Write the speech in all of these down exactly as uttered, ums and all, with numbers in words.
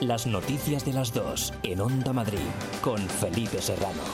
Las noticias de las dos en Onda Madrid con Felipe Serrano.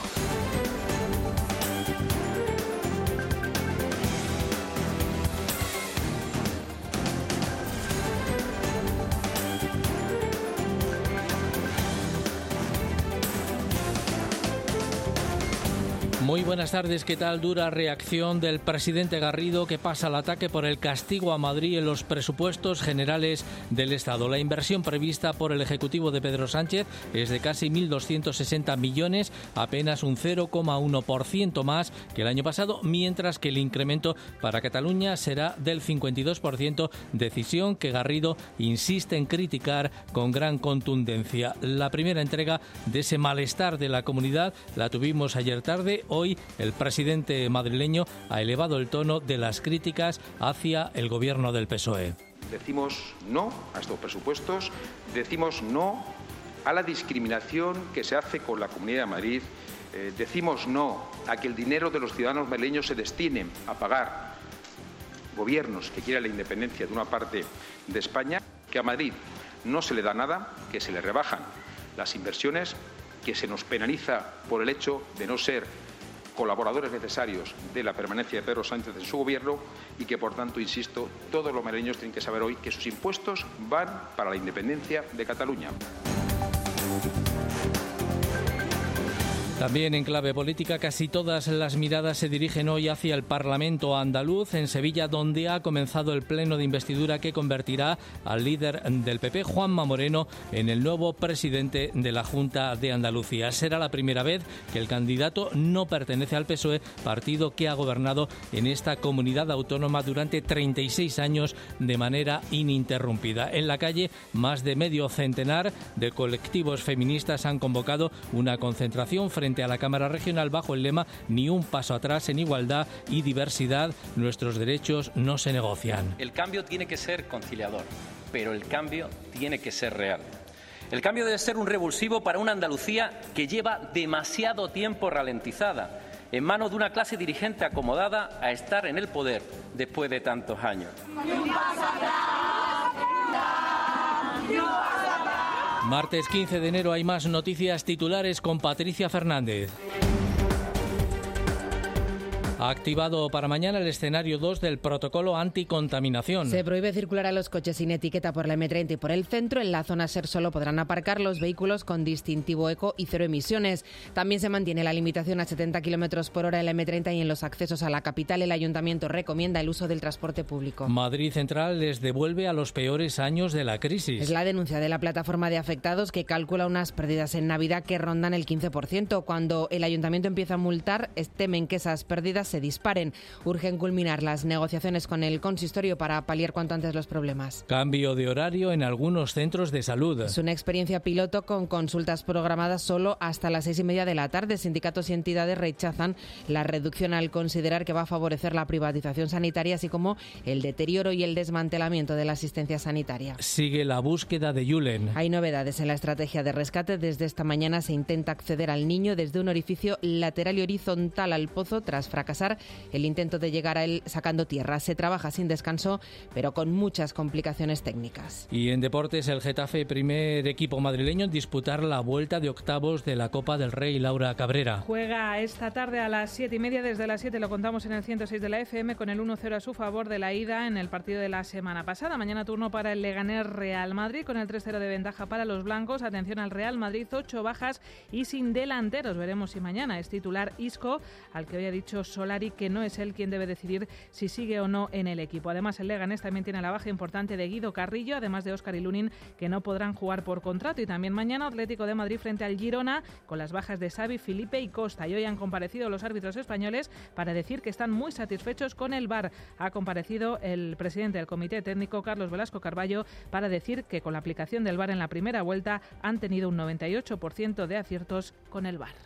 Muy buenas tardes, ¿qué tal? Dura reacción del presidente Garrido, que pasa al ataque por el castigo a Madrid en los presupuestos generales del Estado. La inversión prevista por el Ejecutivo de Pedro Sánchez es de casi mil doscientos sesenta millones, apenas un cero coma uno por ciento más que el año pasado, mientras que el incremento para Cataluña será del cincuenta y dos por ciento, decisión que Garrido insiste en criticar con gran contundencia. La primera entrega de ese malestar de la comunidad la tuvimos ayer tarde. Hoy el presidente madrileño ha elevado el tono de las críticas hacia el gobierno del P S O E. Decimos no a estos presupuestos, decimos no a la discriminación que se hace con la Comunidad de Madrid, eh, decimos no a que el dinero de los ciudadanos madrileños se destine a pagar gobiernos que quieran la independencia de una parte de España, que a Madrid no se le da nada, que se le rebajan las inversiones, que se nos penaliza por el hecho de no ser colaboradores necesarios de la permanencia de Pedro Sánchez en su gobierno y que, por tanto, insisto, todos los madrileños tienen que saber hoy que sus impuestos van para la independencia de Cataluña. También en clave política, casi todas las miradas se dirigen hoy hacia el Parlamento andaluz, en Sevilla, donde ha comenzado el pleno de investidura que convertirá al líder del P P, Juanma Moreno, en el nuevo presidente de la Junta de Andalucía. Será la primera vez que el candidato no pertenece al P S O E, partido que ha gobernado en esta comunidad autónoma durante treinta y seis años de manera ininterrumpida. En la calle, más de medio centenar de colectivos feministas han convocado una concentración frente a la Cámara Regional bajo el lema "Ni un paso atrás en igualdad y diversidad, nuestros derechos no se negocian". El cambio tiene que ser conciliador, pero el cambio tiene que ser real. El cambio debe ser un revulsivo para una Andalucía que lleva demasiado tiempo ralentizada, en manos de una clase dirigente acomodada a estar en el poder después de tantos años. Martes quince de enero hay más noticias titulares con Patricia Fernández. Ha activado para mañana el escenario dos del protocolo anticontaminación. Se prohíbe circular a los coches sin etiqueta por la eme treinta y por el centro. En la zona SER solo podrán aparcar los vehículos con distintivo eco y cero emisiones. También se mantiene la limitación a setenta kilómetros por hora en la eme treinta y en los accesos a la capital el ayuntamiento recomienda el uso del transporte público. Madrid Central les devuelve a los peores años de la crisis. Es la denuncia de la plataforma de afectados, que calcula unas pérdidas en Navidad que rondan el quince por ciento. Cuando el ayuntamiento empieza a multar, temen que esas pérdidas se disparen. Urgen culminar las negociaciones con el consistorio para paliar cuanto antes los problemas. Cambio de horario en algunos centros de salud. Es una experiencia piloto con consultas programadas solo hasta las seis y media de la tarde. Sindicatos y entidades rechazan la reducción al considerar que va a favorecer la privatización sanitaria, así como el deterioro y el desmantelamiento de la asistencia sanitaria. Sigue la búsqueda de Julen. Hay novedades en la estrategia de rescate. Desde esta mañana se intenta acceder al niño desde un orificio lateral y horizontal al pozo tras fracasar el intento de llegar a él sacando tierra. Se trabaja sin descanso, pero con muchas complicaciones técnicas. Y en deportes, el Getafe, primer equipo madrileño en disputar la vuelta de octavos de la Copa del Rey. Laura Cabrera. Juega esta tarde a las siete y media. Desde las siete lo contamos en el ciento seis de la F M, con el uno cero a su favor de la ida en el partido de la semana pasada. Mañana turno para el Leganés Real Madrid, con el tres cero de ventaja para los blancos. Atención al Real Madrid, ocho bajas y sin delanteros. Veremos si mañana es titular Isco, al que hoy ha dicho Solari que no es él quien debe decidir si sigue o no en el equipo. Además, el Leganés también tiene la baja importante de Guido Carrillo, además de Óscar y Lunin, que no podrán jugar por contrato. Y también mañana Atlético de Madrid frente al Girona, con las bajas de Xavi, Felipe y Costa. Y hoy han comparecido los árbitros españoles para decir que están muy satisfechos con el V A R. Ha comparecido el presidente del Comité Técnico, Carlos Velasco Carballo, para decir que con la aplicación del V A R en la primera vuelta han tenido un noventa y ocho por ciento de aciertos con el V A R.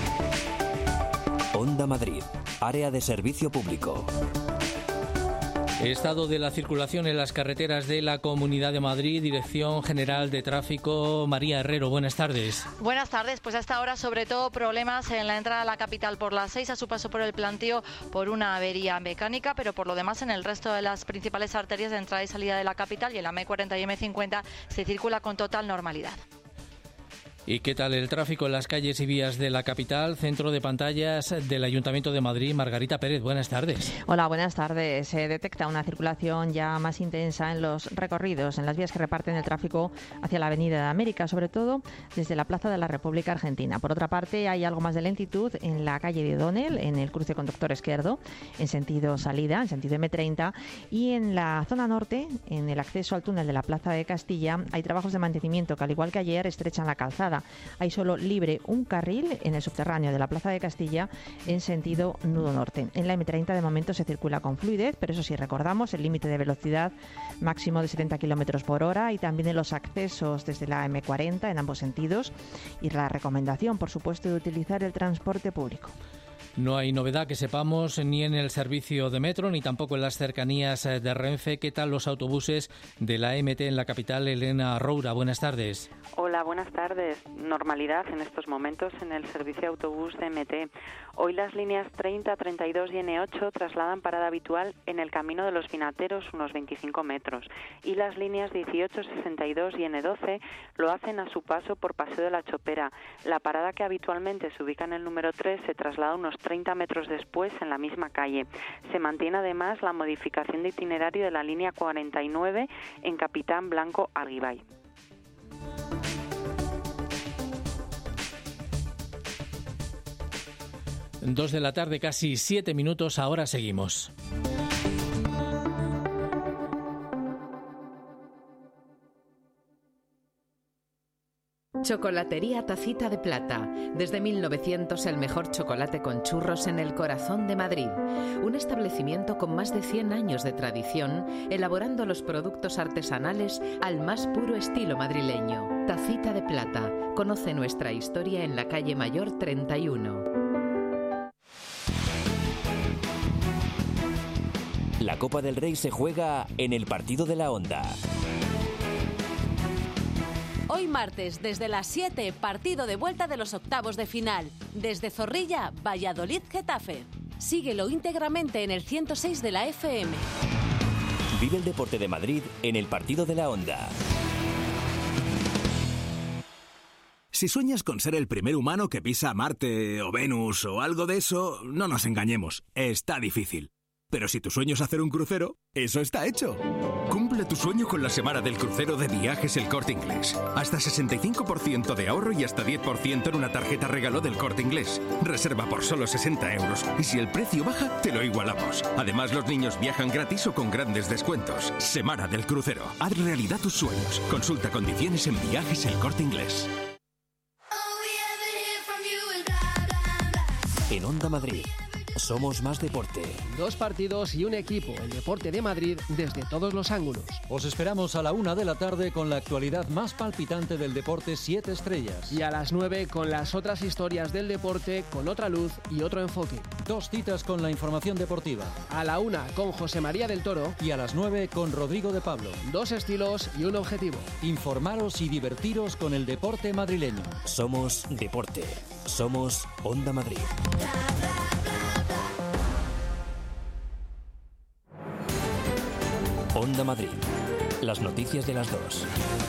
Onda Madrid, área de servicio público. Estado de la circulación en las carreteras de la Comunidad de Madrid, Dirección General de Tráfico. María Herrero, buenas tardes. Buenas tardes, pues hasta ahora sobre todo problemas en la entrada a la capital por las seis, a su paso por el Plantío por una avería mecánica, pero por lo demás en el resto de las principales arterias de entrada y salida de la capital y en la M cuarenta y M cincuenta se circula con total normalidad. ¿Y qué tal el tráfico en las calles y vías de la capital? Centro de pantallas del Ayuntamiento de Madrid, Margarita Pérez, buenas tardes. Hola, buenas tardes. Se detecta una circulación ya más intensa en los recorridos, en las vías que reparten el tráfico hacia la Avenida de América, sobre todo desde la Plaza de la República Argentina. Por otra parte, hay algo más de lentitud en la calle de O'Donnell, en el cruce conductor izquierdo, en sentido salida, en sentido M treinta, y en la zona norte, en el acceso al túnel de la Plaza de Castilla, hay trabajos de mantenimiento que, al igual que ayer, estrechan la calzada. Hay solo libre un carril en el subterráneo de la Plaza de Castilla en sentido nudo norte. En la M treinta de momento se circula con fluidez, pero eso sí, recordamos el límite de velocidad máximo de setenta kilómetros por hora y también en los accesos desde la M cuarenta en ambos sentidos y la recomendación, por supuesto, de utilizar el transporte público. No hay novedad que sepamos ni en el servicio de metro ni tampoco en las cercanías de Renfe. ¿Qué tal los autobuses de la M T en la capital? Elena Roura, buenas tardes. Hola, buenas tardes. Normalidad en estos momentos en el servicio de autobús de M T. Hoy las líneas treinta, treinta y dos y N ocho trasladan parada habitual en el Camino de los Vinateros, unos veinticinco metros, y las líneas dieciocho, sesenta y dos y N doce lo hacen a su paso por Paseo de la Chopera. La parada, que habitualmente se ubica en el número tres, se traslada unos treinta metros después en la misma calle. Se mantiene además la modificación de itinerario de la línea cuarenta y nueve en Capitán Blanco Argibay. Dos de la tarde, casi siete minutos, ahora seguimos. Chocolatería Tacita de Plata. Desde mil novecientos el mejor chocolate con churros en el corazón de Madrid. Un establecimiento con más de cien años de tradición, elaborando los productos artesanales al más puro estilo madrileño. Tacita de Plata. Conoce nuestra historia en la calle Mayor treinta y uno. La Copa del Rey se juega en el partido de la Onda. Hoy martes, desde las siete, partido de vuelta de los octavos de final. Desde Zorrilla, Valladolid-Getafe. Síguelo íntegramente en el ciento seis de la F M. Vive el deporte de Madrid en el partido de la Onda. Si sueñas con ser el primer humano que pisa Marte o Venus o algo de eso, no nos engañemos, está difícil. Pero si tu sueño es hacer un crucero, eso está hecho. Cumple tu sueño con la semana del crucero de Viajes El Corte Inglés. Hasta sesenta y cinco por ciento de ahorro y hasta diez por ciento en una tarjeta regalo del Corte Inglés. Reserva por solo sesenta euros y si el precio baja, te lo igualamos. Además, los niños viajan gratis o con grandes descuentos. Semana del crucero. Haz realidad tus sueños. Consulta condiciones en Viajes El Corte Inglés. En Onda Madrid. Somos más deporte. Dos partidos y un equipo, el deporte de Madrid, desde todos los ángulos. Os esperamos a la una de la tarde con la actualidad más palpitante del deporte siete estrellas. Y a las nueve con las otras historias del deporte con otra luz y otro enfoque. Dos citas con la información deportiva. A la una con José María del Toro. Y a las nueve con Rodrigo de Pablo. Dos estilos y un objetivo. Informaros y divertiros con el deporte madrileño. Somos deporte. Somos Onda Madrid. Onda Madrid. Las noticias de las dos.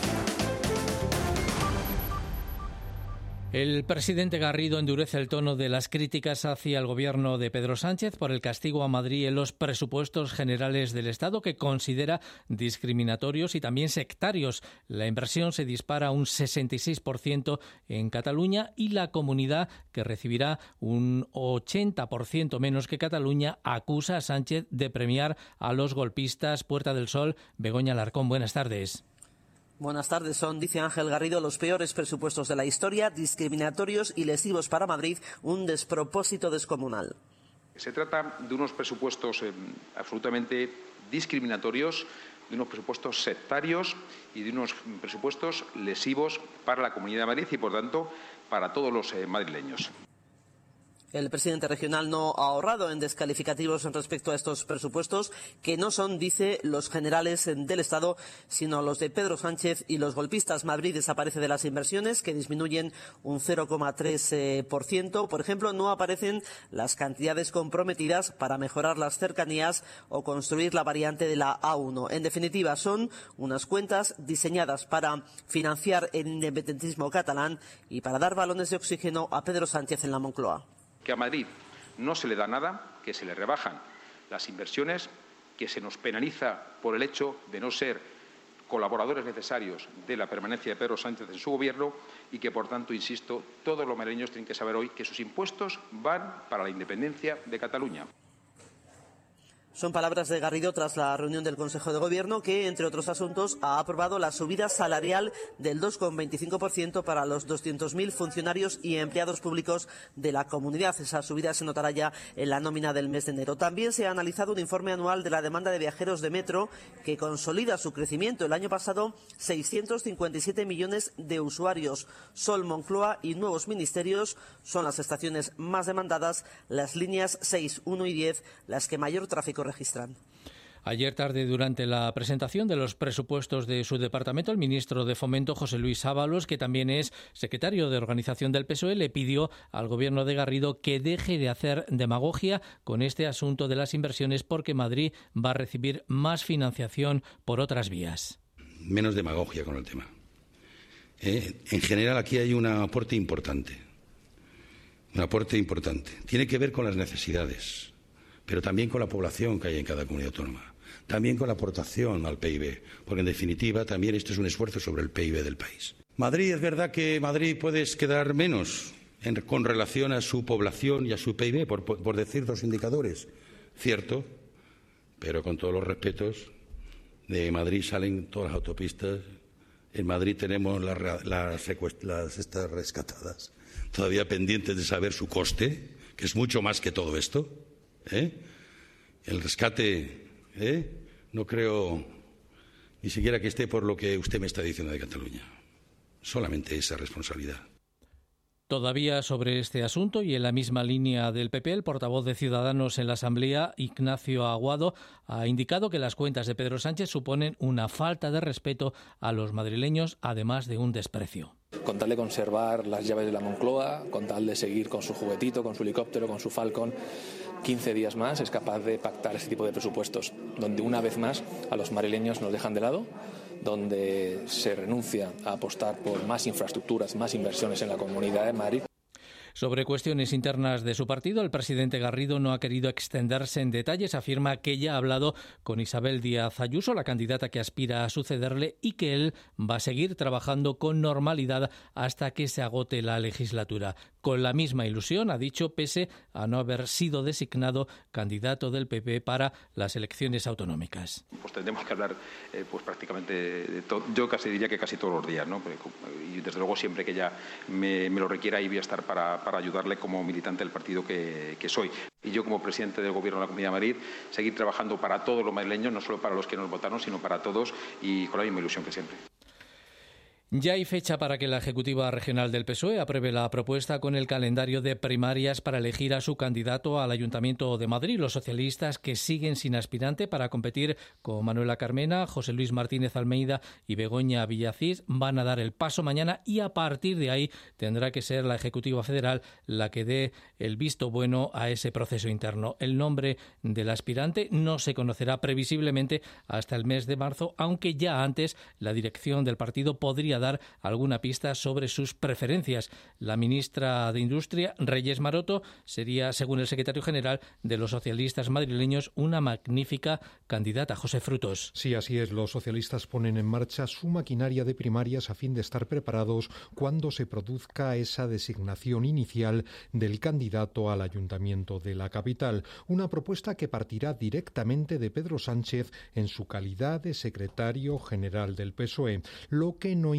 El presidente Garrido endurece el tono de las críticas hacia el gobierno de Pedro Sánchez por el castigo a Madrid en los presupuestos generales del Estado, que considera discriminatorios y también sectarios. La inversión se dispara un sesenta y seis por ciento en Cataluña y la comunidad, que recibirá un ochenta por ciento menos que Cataluña, acusa a Sánchez de premiar a los golpistas. Puerta del Sol, Begoña Alarcón, buenas tardes. Buenas tardes. Son, dice Ángel Garrido, los peores presupuestos de la historia, discriminatorios y lesivos para Madrid, un despropósito descomunal. Se trata de unos presupuestos eh, absolutamente discriminatorios, de unos presupuestos sectarios y de unos presupuestos lesivos para la Comunidad de Madrid y, por tanto, para todos los eh, madrileños. El presidente regional no ha ahorrado en descalificativos respecto a estos presupuestos, que no son, dice, los generales del Estado, sino los de Pedro Sánchez y los golpistas. Madrid desaparece de las inversiones, que disminuyen un cero coma tres por ciento. Por ejemplo, no aparecen las cantidades comprometidas para mejorar las cercanías o construir la variante de la A uno. En definitiva, son unas cuentas diseñadas para financiar el independentismo catalán y para dar balones de oxígeno a Pedro Sánchez en la Moncloa. Que a Madrid no se le da nada, que se le rebajan las inversiones, que se nos penaliza por el hecho de no ser colaboradores necesarios de la permanencia de Pedro Sánchez en su gobierno y que, por tanto, insisto, todos los madrileños tienen que saber hoy que sus impuestos van para la independencia de Cataluña. Son palabras de Garrido tras la reunión del Consejo de Gobierno que, entre otros asuntos, ha aprobado la subida salarial del dos coma veinticinco por ciento para los doscientos mil funcionarios y empleados públicos de la comunidad. Esa subida se notará ya en la nómina del mes de enero. También se ha analizado un informe anual de la demanda de viajeros de metro que consolida su crecimiento. El año pasado, seiscientos cincuenta y siete millones de usuarios. Sol, Moncloa y nuevos ministerios son las estaciones más demandadas, las líneas seis, uno y diez, las que mayor tráfico registran. Ayer tarde, durante la presentación de los presupuestos de su departamento, el ministro de Fomento, José Luis Ábalos, que también es secretario de organización del P S O E, le pidió al gobierno de Garrido que deje de hacer demagogia con este asunto de las inversiones, porque Madrid va a recibir más financiación por otras vías. Menos demagogia con el tema. Eh, en general, aquí hay un aporte importante. Un aporte importante. Tiene que ver con las necesidades, pero también con la población que hay en cada comunidad autónoma, también con la aportación al P I B, porque en definitiva también esto es un esfuerzo sobre el P I B del país. Madrid, es verdad que Madrid puede quedar menos en, con relación a su población y a su P I B, por, por, por decir dos indicadores, cierto, pero con todos los respetos, de Madrid salen todas las autopistas, en Madrid tenemos las, las, las estas rescatadas, todavía pendientes de saber su coste, que es mucho más que todo esto. ¿Eh? El rescate, ¿eh? no creo ni siquiera que esté por lo que usted me está diciendo de Cataluña. Solamente esa responsabilidad. Todavía sobre este asunto y en la misma línea del P P, el portavoz de Ciudadanos en la Asamblea, Ignacio Aguado, ha indicado que las cuentas de Pedro Sánchez suponen una falta de respeto a los madrileños, además de un desprecio. Con tal de conservar las llaves de la Moncloa, con tal de seguir con su juguetito, con su helicóptero, con su Falcon, quince días más es capaz de pactar ese tipo de presupuestos, donde una vez más a los madrileños nos dejan de lado, donde se renuncia a apostar por más infraestructuras, más inversiones en la Comunidad de Madrid. Sobre cuestiones internas de su partido, el presidente Garrido no ha querido extenderse en detalles. Afirma que ya ha hablado con Isabel Díaz Ayuso, la candidata que aspira a sucederle, y que él va a seguir trabajando con normalidad hasta que se agote la legislatura. Con la misma ilusión, ha dicho, pese a no haber sido designado candidato del P P para las elecciones autonómicas. Pues tendremos que hablar eh, pues prácticamente de todo. Yo casi diría que casi todos los días, ¿no? Y desde luego siempre que ella me, me lo requiera, ahí voy a estar para, para ayudarle como militante del partido que, que soy. Y yo, como presidente del Gobierno de la Comunidad de Madrid, seguir trabajando para todos los madrileños, no solo para los que nos votaron, sino para todos, y con la misma ilusión que siempre. Ya hay fecha para que la Ejecutiva Regional del P S O E apruebe la propuesta con el calendario de primarias para elegir a su candidato al Ayuntamiento de Madrid. Los socialistas, que siguen sin aspirante para competir con Manuela Carmena, José Luis Martínez Almeida y Begoña Villacís, van a dar el paso mañana y a partir de ahí tendrá que ser la Ejecutiva Federal la que dé el visto bueno a ese proceso interno. El nombre del aspirante no se conocerá previsiblemente hasta el mes de marzo, aunque ya antes la dirección del partido podría dar alguna pista sobre sus preferencias. La ministra de Industria, Reyes Maroto, sería, según el secretario general de los socialistas madrileños, una magnífica candidata. José Frutos. Sí, así es. Los socialistas ponen en marcha su maquinaria de primarias a fin de estar preparados cuando se produzca esa designación inicial del candidato al ayuntamiento de la capital. Una propuesta que partirá directamente de Pedro Sánchez en su calidad de secretario general del P S O E, lo que no implica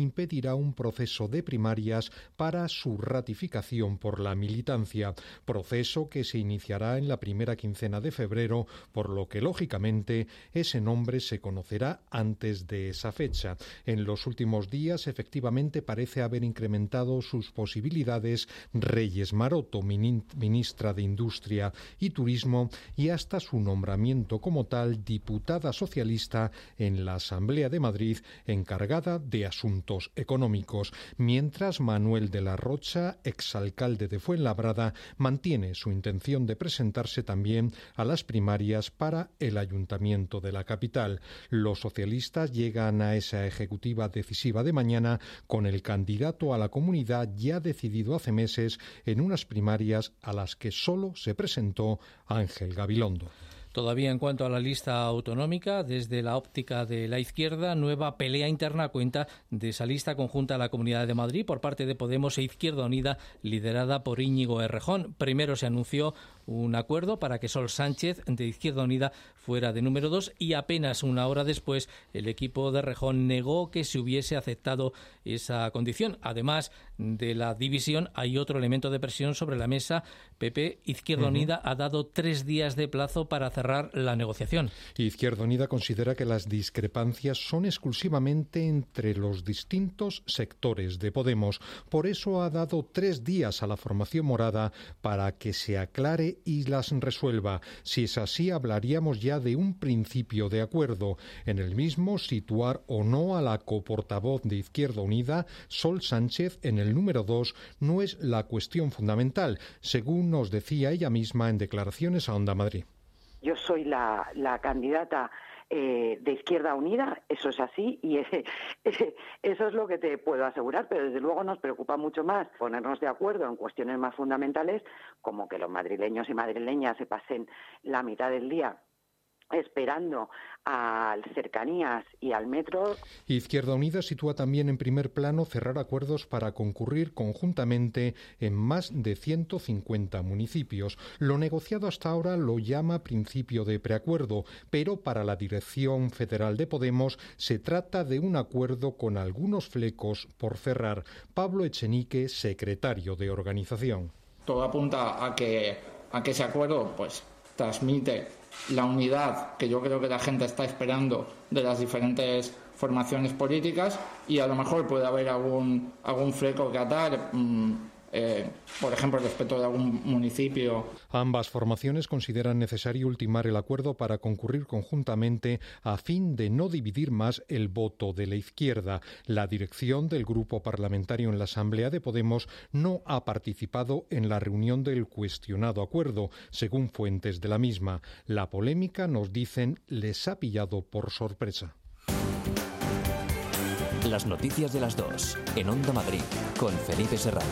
impedirá un proceso de primarias para su ratificación por la militancia, proceso que se iniciará en la primera quincena de febrero, por lo que lógicamente ese nombre se conocerá antes de esa fecha. En los últimos días, efectivamente, parece haber incrementado sus posibilidades Reyes Maroto, ministra de Industria y Turismo, y hasta su nombramiento como tal diputada socialista en la Asamblea de Madrid, encargada de asuntos económicos, mientras Manuel de la Rocha, exalcalde de Fuenlabrada, mantiene su intención de presentarse también a las primarias para el ayuntamiento de la capital. Los socialistas llegan a esa ejecutiva decisiva de mañana con el candidato a la comunidad ya decidido hace meses en unas primarias a las que solo se presentó Ángel Gabilondo. Todavía en cuanto a la lista autonómica, desde la óptica de la izquierda, nueva pelea interna a cuenta de esa lista conjunta a la Comunidad de Madrid por parte de Podemos e Izquierda Unida, liderada por Íñigo Errejón. Primero se anunció un acuerdo para que Sol Sánchez, de Izquierda Unida, fuera de número dos, y apenas una hora después el equipo de Errejón negó que se hubiese aceptado esa condición. Además de la división, hay otro elemento de presión sobre la mesa. P P, Izquierda uh-huh. Unida, ha dado tres días de plazo para cerrar la negociación. Izquierda Unida considera que las discrepancias son exclusivamente entre los distintos sectores de Podemos. Por eso ha dado tres días a la formación morada para que se aclare y las resuelva. Si es así, hablaríamos ya de un principio de acuerdo. En el mismo, situar o no a la coportavoz de Izquierda Unida, Sol Sánchez, en el número dos, no es la cuestión fundamental, según nos decía ella misma en declaraciones a Onda Madrid. Yo soy la, la candidata eh, de Izquierda Unida, eso es así, y eh, eh, eso es lo que te puedo asegurar, pero desde luego nos preocupa mucho más ponernos de acuerdo en cuestiones más fundamentales, como que los madrileños y madrileñas se pasen la mitad del día esperando a cercanías y al metro. Izquierda Unida sitúa también en primer plano cerrar acuerdos para concurrir conjuntamente en más de ciento cincuenta municipios. Lo negociado hasta ahora lo llama principio de preacuerdo, pero para la dirección federal de Podemos se trata de un acuerdo con algunos flecos por cerrar. Pablo Echenique, secretario de organización. Todo apunta a que, a que ese acuerdo pues transmite la unidad que yo creo que la gente está esperando de las diferentes formaciones políticas, y a lo mejor puede haber algún algún fleco que atar, mmm, eh, por ejemplo, respecto de algún municipio. Ambas formaciones consideran necesario ultimar el acuerdo para concurrir conjuntamente a fin de no dividir más el voto de la izquierda. La dirección del grupo parlamentario en la Asamblea de Podemos no ha participado en la reunión del cuestionado acuerdo, según fuentes de la misma. La polémica, nos dicen, les ha pillado por sorpresa. Las noticias de las dos, en Onda Madrid, con Felipe Serrano.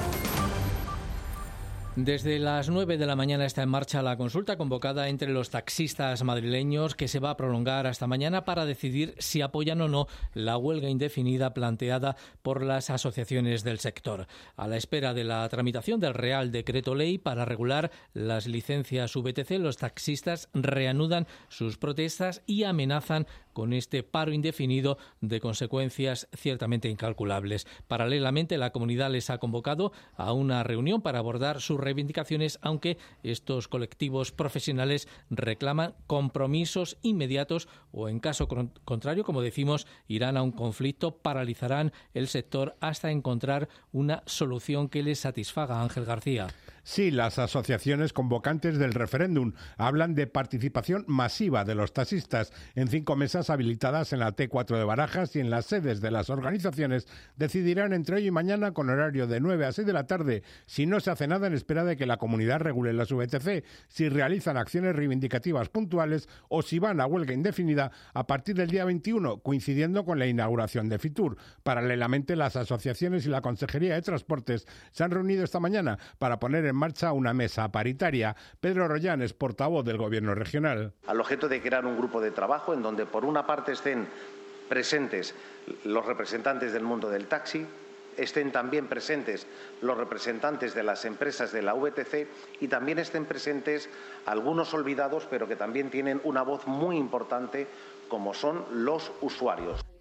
Desde las nueve de la mañana está en marcha la consulta convocada entre los taxistas madrileños, que se va a prolongar hasta mañana para decidir si apoyan o no la huelga indefinida planteada por las asociaciones del sector. A la espera de la tramitación del Real Decreto Ley para regular las licencias V T C, los taxistas reanudan sus protestas y amenazan con este paro indefinido de consecuencias ciertamente incalculables. Paralelamente, la comunidad les ha convocado a una reunión para abordar sus reivindicaciones, aunque estos colectivos profesionales reclaman compromisos inmediatos o, en caso contrario, como decimos, irán a un conflicto, paralizarán el sector hasta encontrar una solución que les satisfaga. Ángel García. Sí, las asociaciones convocantes del referéndum hablan de participación masiva de los taxistas en cinco mesas habilitadas en la T cuatro de Barajas, y en las sedes de las organizaciones decidirán entre hoy y mañana, con horario de nueve a seis de la tarde, si no se hace nada en espera de que la comunidad regule las V T C, si realizan acciones reivindicativas puntuales o si van a huelga indefinida a partir del día veintiuno, coincidiendo con la inauguración de Fitur. Paralelamente, las asociaciones y la Consejería de Transportes se han reunido esta mañana para poner en marcha una mesa paritaria. Pedro Rollán es portavoz del Gobierno regional. Al objeto de crear un grupo de trabajo en donde por una parte estén presentes los representantes del mundo del taxi, estén también presentes los representantes de las empresas de la V T C y también estén presentes algunos olvidados, pero que también tienen una voz muy importante, como son los usuarios.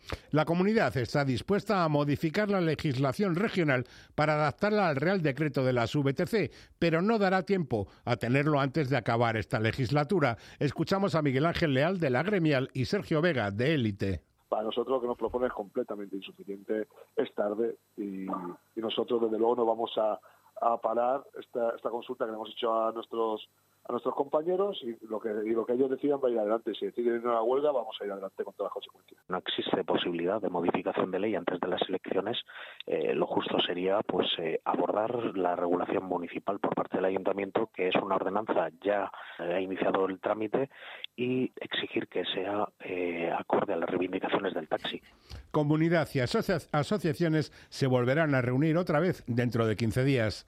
La comunidad está dispuesta a modificar la legislación regional para adaptarla al Real Decreto de las V T C, pero no dará tiempo a tenerlo antes de acabar esta legislatura. Escuchamos a Miguel Ángel Leal de la Gremial y Sergio Vega de Élite. Para nosotros lo que nos propone es completamente insuficiente, es tarde y, y nosotros desde luego no vamos a, a parar esta, esta consulta que le hemos hecho a nuestros a nuestros compañeros y lo que y lo que ellos decidan va a ir adelante. Si deciden ir a la huelga, vamos a ir adelante con todas las consecuencias. No existe posibilidad de modificación de ley antes de las elecciones. Eh, lo justo sería pues eh, abordar la regulación municipal por parte del ayuntamiento, que es una ordenanza, ya eh, ha iniciado el trámite, y exigir que sea eh, acorde a las reivindicaciones del taxi. Comunidad y asocia- asociaciones se volverán a reunir otra vez dentro de quince días.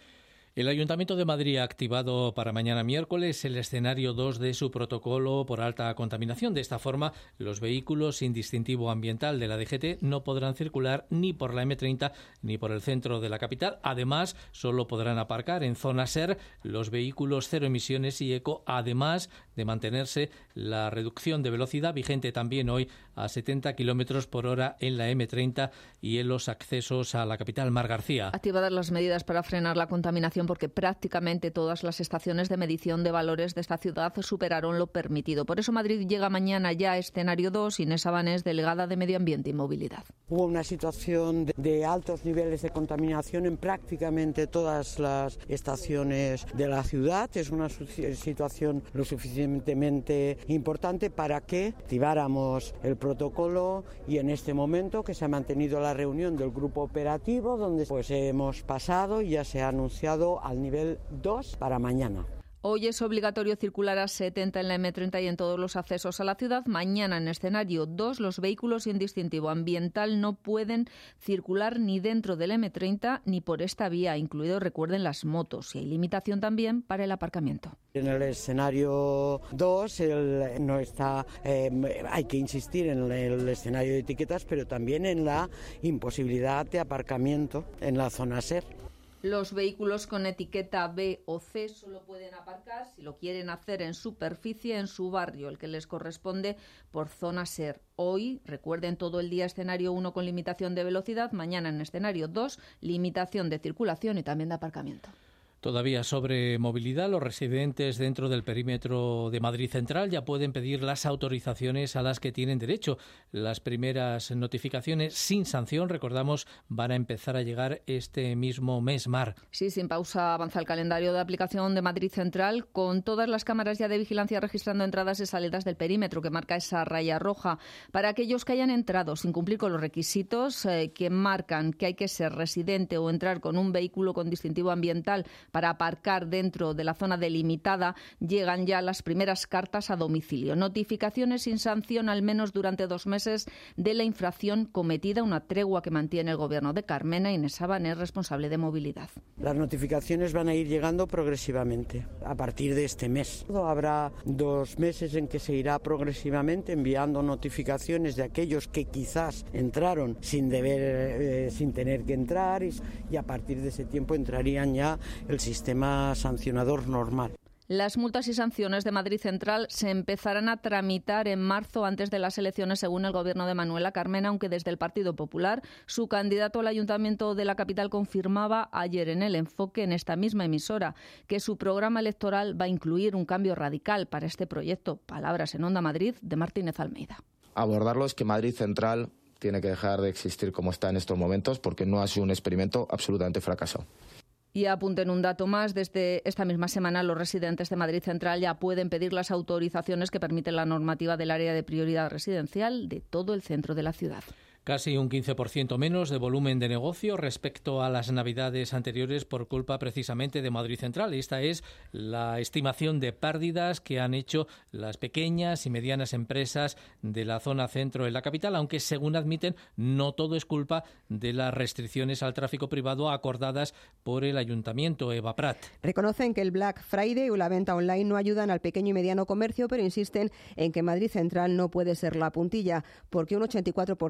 El Ayuntamiento de Madrid ha activado para mañana miércoles el escenario dos de su protocolo por alta contaminación. De esta forma, los vehículos sin distintivo ambiental de la D G T no podrán circular ni por la eme treinta ni por el centro de la capital. Además, solo podrán aparcar en zona SER los vehículos cero emisiones y eco, además de mantenerse la reducción de velocidad vigente también hoy a setenta kilómetros por hora en la eme treinta y en los accesos a la capital. Mar García. Activadas las medidas para frenar la contaminación, porque prácticamente todas las estaciones de medición de valores de esta ciudad superaron lo permitido. Por eso Madrid llega mañana ya a escenario dos. Inés Sabanés, delegada de Medio Ambiente y Movilidad. Hubo una situación de, de altos niveles de contaminación en prácticamente todas las estaciones de la ciudad. Es una situación lo suficientemente importante para que activáramos el protocolo, y en este momento que se ha mantenido la reunión del grupo operativo, donde pues hemos pasado y ya se ha anunciado al nivel dos para mañana. Hoy es obligatorio circular a setenta en la eme treinta y en todos los accesos a la ciudad. Mañana, en escenario dos, los vehículos sin distintivo ambiental no pueden circular ni dentro de la eme treinta ni por esta vía, incluido, recuerden, las motos. Y hay limitación también para el aparcamiento. En el escenario dos el, no está, eh, hay que insistir en el escenario de etiquetas, pero también en la imposibilidad de aparcamiento en la zona SER. Los vehículos con etiqueta B o C solo pueden aparcar, si lo quieren hacer, en superficie en su barrio, el que les corresponde por zona SER. Hoy, recuerden, todo el día escenario uno con limitación de velocidad, mañana en escenario dos, limitación de circulación y también de aparcamiento. Todavía sobre movilidad, los residentes dentro del perímetro de Madrid Central ya pueden pedir las autorizaciones a las que tienen derecho. Las primeras notificaciones sin sanción, recordamos, van a empezar a llegar este mismo mes. Mar. Sí, sin pausa avanza el calendario de aplicación de Madrid Central, con todas las cámaras ya de vigilancia registrando entradas y salidas del perímetro, que marca esa raya roja. Para aquellos que hayan entrado sin cumplir con los requisitos eh, que marcan que hay que ser residente o entrar con un vehículo con distintivo ambiental para aparcar dentro de la zona delimitada, llegan ya las primeras cartas a domicilio. Notificaciones sin sanción al menos durante dos meses de la infracción cometida, una tregua que mantiene el Gobierno de Carmena. Inés Sabanés, responsable de movilidad. Las notificaciones van a ir llegando progresivamente a partir de este mes. Habrá dos meses en que se irá progresivamente enviando notificaciones de aquellos que quizás entraron sin deber, eh, sin tener que entrar, y, y a partir de ese tiempo entrarían ya el sistema sancionador normal. Las multas y sanciones de Madrid Central se empezarán a tramitar en marzo, antes de las elecciones, según el Gobierno de Manuela Carmena, aunque desde el Partido Popular su candidato al Ayuntamiento de la capital confirmaba ayer en El Enfoque, en esta misma emisora, que su programa electoral va a incluir un cambio radical para este proyecto. Palabras en Onda Madrid de Martínez Almeida. Abordarlo es que Madrid Central tiene que dejar de existir como está en estos momentos, porque no ha sido un experimento absolutamente fracasado. Y apunten un dato más, desde esta misma semana los residentes de Madrid Central ya pueden pedir las autorizaciones que permite la normativa del área de prioridad residencial de todo el centro de la ciudad. Casi un quince por ciento menos de volumen de negocio respecto a las navidades anteriores por culpa precisamente de Madrid Central. Esta es la estimación de pérdidas que han hecho las pequeñas y medianas empresas de la zona centro de la capital, aunque según admiten no todo es culpa de las restricciones al tráfico privado acordadas por el Ayuntamiento. Eva Prat. Reconocen que el Black Friday o la venta online no ayudan al pequeño y mediano comercio, pero insisten en que Madrid Central no puede ser la puntilla, porque un ochenta y cuatro por ciento de la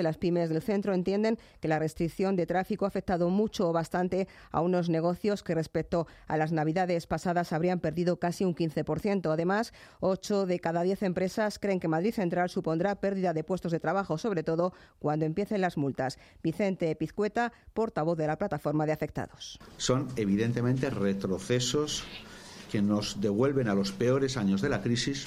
las pymes del centro entienden que la restricción de tráfico ha afectado mucho o bastante a unos negocios que respecto a las navidades pasadas habrían perdido casi un quince por ciento. Además, ocho de cada diez empresas creen que Madrid Central supondrá pérdida de puestos de trabajo, sobre todo cuando empiecen las multas. Vicente Pizcueta, portavoz de la plataforma de afectados. Son evidentemente retrocesos que nos devuelven a los peores años de la crisis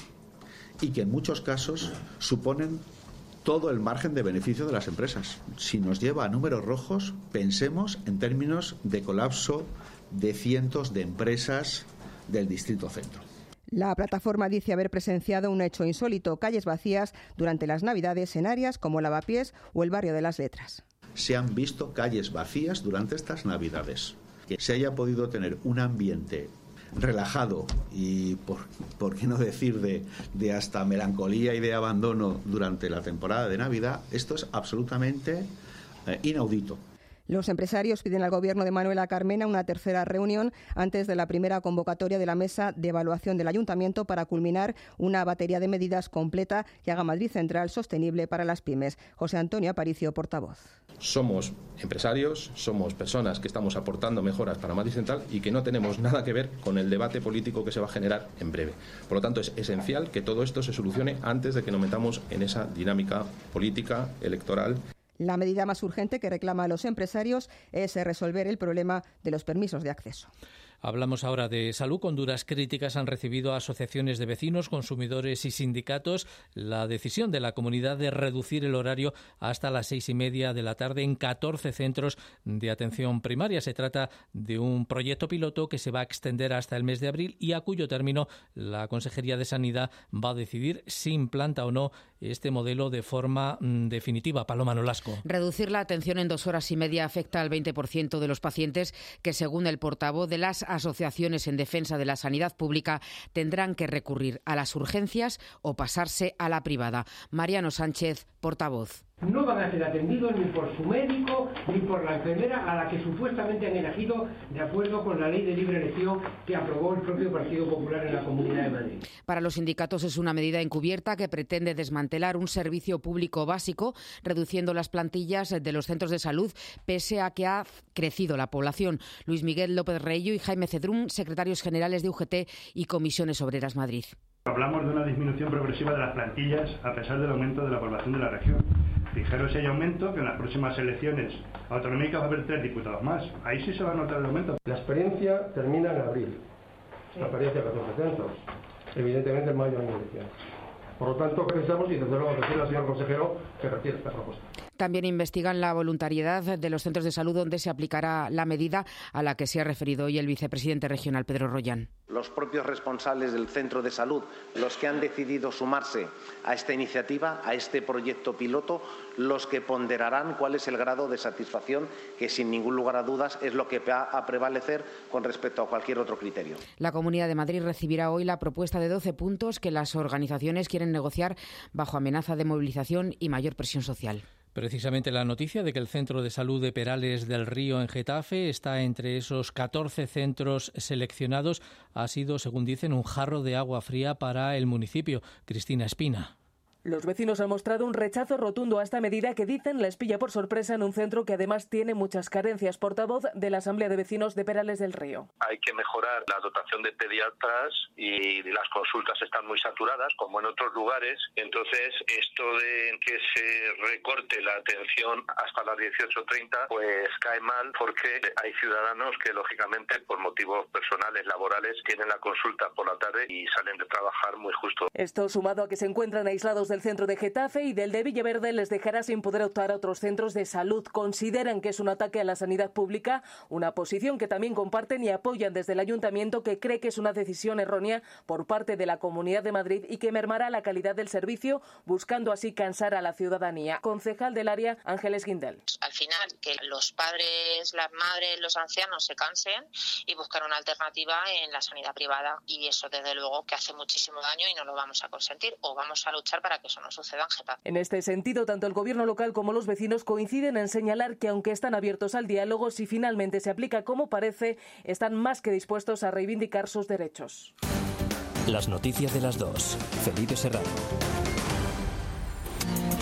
y que en muchos casos suponen todo el margen de beneficio de las empresas. Si nos lleva a números rojos, pensemos en términos de colapso de cientos de empresas del distrito centro. La plataforma dice haber presenciado un hecho insólito, calles vacías durante las Navidades en áreas como Lavapiés o el barrio de las Letras. Se han visto calles vacías durante estas Navidades. Que se haya podido tener un ambiente relajado y, por, por qué no decir, de, de hasta melancolía y de abandono durante la temporada de Navidad, esto es absolutamente eh, inaudito. Los empresarios piden al Gobierno de Manuela Carmena una tercera reunión antes de la primera convocatoria de la mesa de evaluación del Ayuntamiento para culminar una batería de medidas completa que haga Madrid Central sostenible para las pymes. José Antonio Aparicio, portavoz. Somos empresarios, somos personas que estamos aportando mejoras para Madrid Central y que no tenemos nada que ver con el debate político que se va a generar en breve. Por lo tanto, es esencial que todo esto se solucione antes de que nos metamos en esa dinámica política electoral. La medida más urgente que reclama a los empresarios es resolver el problema de los permisos de acceso. Hablamos ahora de salud. Con duras críticas han recibido asociaciones de vecinos, consumidores y sindicatos la decisión de la comunidad de reducir el horario hasta las seis y media de la tarde en catorce centros de atención primaria. Se trata de un proyecto piloto que se va a extender hasta el mes de abril y a cuyo término la Consejería de Sanidad va a decidir si implanta o no este modelo de forma mm, definitiva. Paloma Nolasco. Reducir la atención en dos horas y media afecta al veinte por ciento de los pacientes que, según el portavoz de las asociaciones en defensa de la sanidad pública, tendrán que recurrir a las urgencias o pasarse a la privada. Mariano Sánchez, portavoz. No van a ser atendidos ni por su médico ni por la enfermera a la que supuestamente han elegido de acuerdo con la ley de libre elección que aprobó el propio Partido Popular en la Comunidad de Madrid. Para los sindicatos es una medida encubierta que pretende desmantelar un servicio público básico, reduciendo las plantillas de los centros de salud, pese a que ha crecido la población. Luis Miguel López Reillo y Jaime Cedrún, secretarios generales de U G T y Comisiones Obreras Madrid. Hablamos de una disminución progresiva de las plantillas a pesar del aumento de la población de la región. Fijaros si hay aumento, que en las próximas elecciones autonómicas va a haber tres diputados más. Ahí sí se va a notar el aumento. La experiencia termina en abril. La experiencia de catorce centros. Evidentemente en mayo hay elecciones. Por lo tanto, pensamos y desde luego decirle al señor consejero que retire esta propuesta. También investigan la voluntariedad de los centros de salud donde se aplicará la medida a la que se ha referido hoy el vicepresidente regional, Pedro Rollán. Los propios responsables del centro de salud, los que han decidido sumarse a esta iniciativa, a este proyecto piloto, los que ponderarán cuál es el grado de satisfacción, que sin ningún lugar a dudas es lo que va a prevalecer con respecto a cualquier otro criterio. La Comunidad de Madrid recibirá hoy la propuesta de doce puntos que las organizaciones quieren negociar bajo amenaza de movilización y mayor presión social. Precisamente la noticia de que el Centro de Salud de Perales del Río en Getafe está entre esos catorce centros seleccionados ha sido, según dicen, un jarro de agua fría para el municipio. Cristina Espina. Los vecinos han mostrado un rechazo rotundo a esta medida que dicen les pilla por sorpresa en un centro que además tiene muchas carencias. Portavoz de la Asamblea de Vecinos de Perales del Río. Hay que mejorar la dotación de pediatras y las consultas están muy saturadas, como en otros lugares. Entonces, esto de que se recorte la atención hasta las dieciocho treinta, pues cae mal porque hay ciudadanos que, lógicamente, por motivos personales, laborales, tienen la consulta por la tarde y salen de trabajar muy justo. Esto sumado a que se encuentran aislados del centro de Getafe y del de Villaverde les dejará sin poder optar a otros centros de salud. Consideran que es un ataque a la sanidad pública, una posición que también comparten y apoyan desde el Ayuntamiento, que cree que es una decisión errónea por parte de la Comunidad de Madrid y que mermará la calidad del servicio, buscando así cansar a la ciudadanía. Concejal del área, Ángeles Guindel. Al final, que los padres, las madres, los ancianos se cansen y buscar una alternativa en la sanidad privada. Y eso, desde luego, que hace muchísimo daño y no lo vamos a consentir o vamos a luchar para que eso no suceda en Getafe. En este sentido, tanto el gobierno local como los vecinos coinciden en señalar que, aunque están abiertos al diálogo, si finalmente se aplica como parece, están más que dispuestos a reivindicar sus derechos. Las noticias de las dos. Felipe Serrano.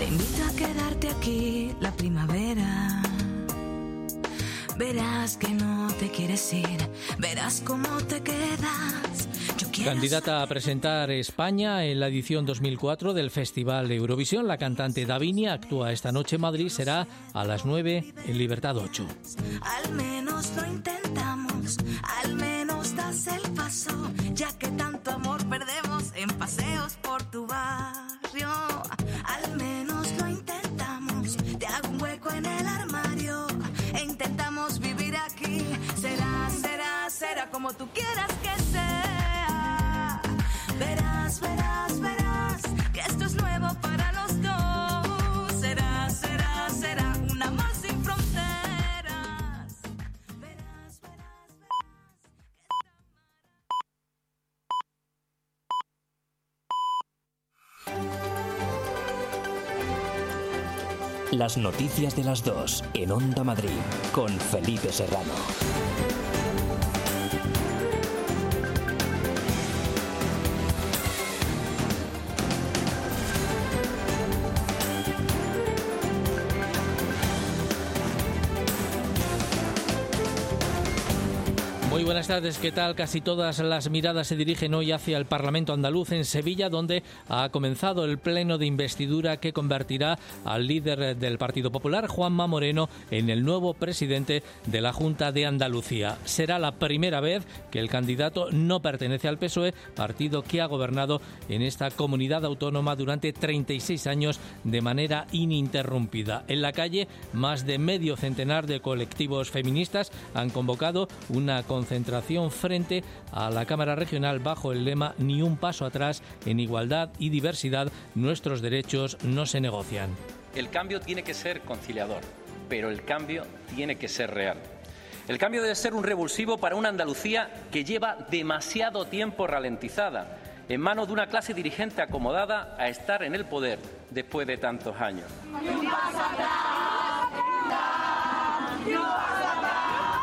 Te invito a quedarte aquí la primavera. Verás que no te quieres ir, verás cómo te quedas. Candidata a presentar España en la edición dos mil cuatro del Festival Eurovisión, la cantante Davinia actúa esta noche en Madrid, será a las nueve en Libertad ocho. Al menos lo intentamos, al menos das el paso, ya que tanto amor perdemos en paseos por tu barrio. Al menos lo intentamos, te hago un hueco en el armario e intentamos vivir aquí. Será, será, será como tú quieras que sea. Verás, verás, verás que esto es nuevo para los dos. Será, será, será un amor sin fronteras. Verás, verás, verás. Las noticias de las dos en Onda Madrid con Felipe Serrano. Muy buenas tardes, ¿qué tal? Casi todas las miradas se dirigen hoy hacia el Parlamento andaluz en Sevilla, donde ha comenzado el pleno de investidura que convertirá al líder del Partido Popular, Juanma Moreno, en el nuevo presidente de la Junta de Andalucía. Será la primera vez que el candidato no pertenece al P S O E, partido que ha gobernado en esta comunidad autónoma durante treinta y seis años de manera ininterrumpida. En la calle, más de medio centenar de colectivos feministas han convocado una concentración frente a la Cámara Regional bajo el lema "Ni un paso atrás, en igualdad y diversidad, nuestros derechos no se negocian". El cambio tiene que ser conciliador, pero el cambio tiene que ser real. El cambio debe ser un revulsivo para una Andalucía que lleva demasiado tiempo ralentizada, en manos de una clase dirigente acomodada a estar en el poder después de tantos años. Ni un paso atrás, ni un paso atrás.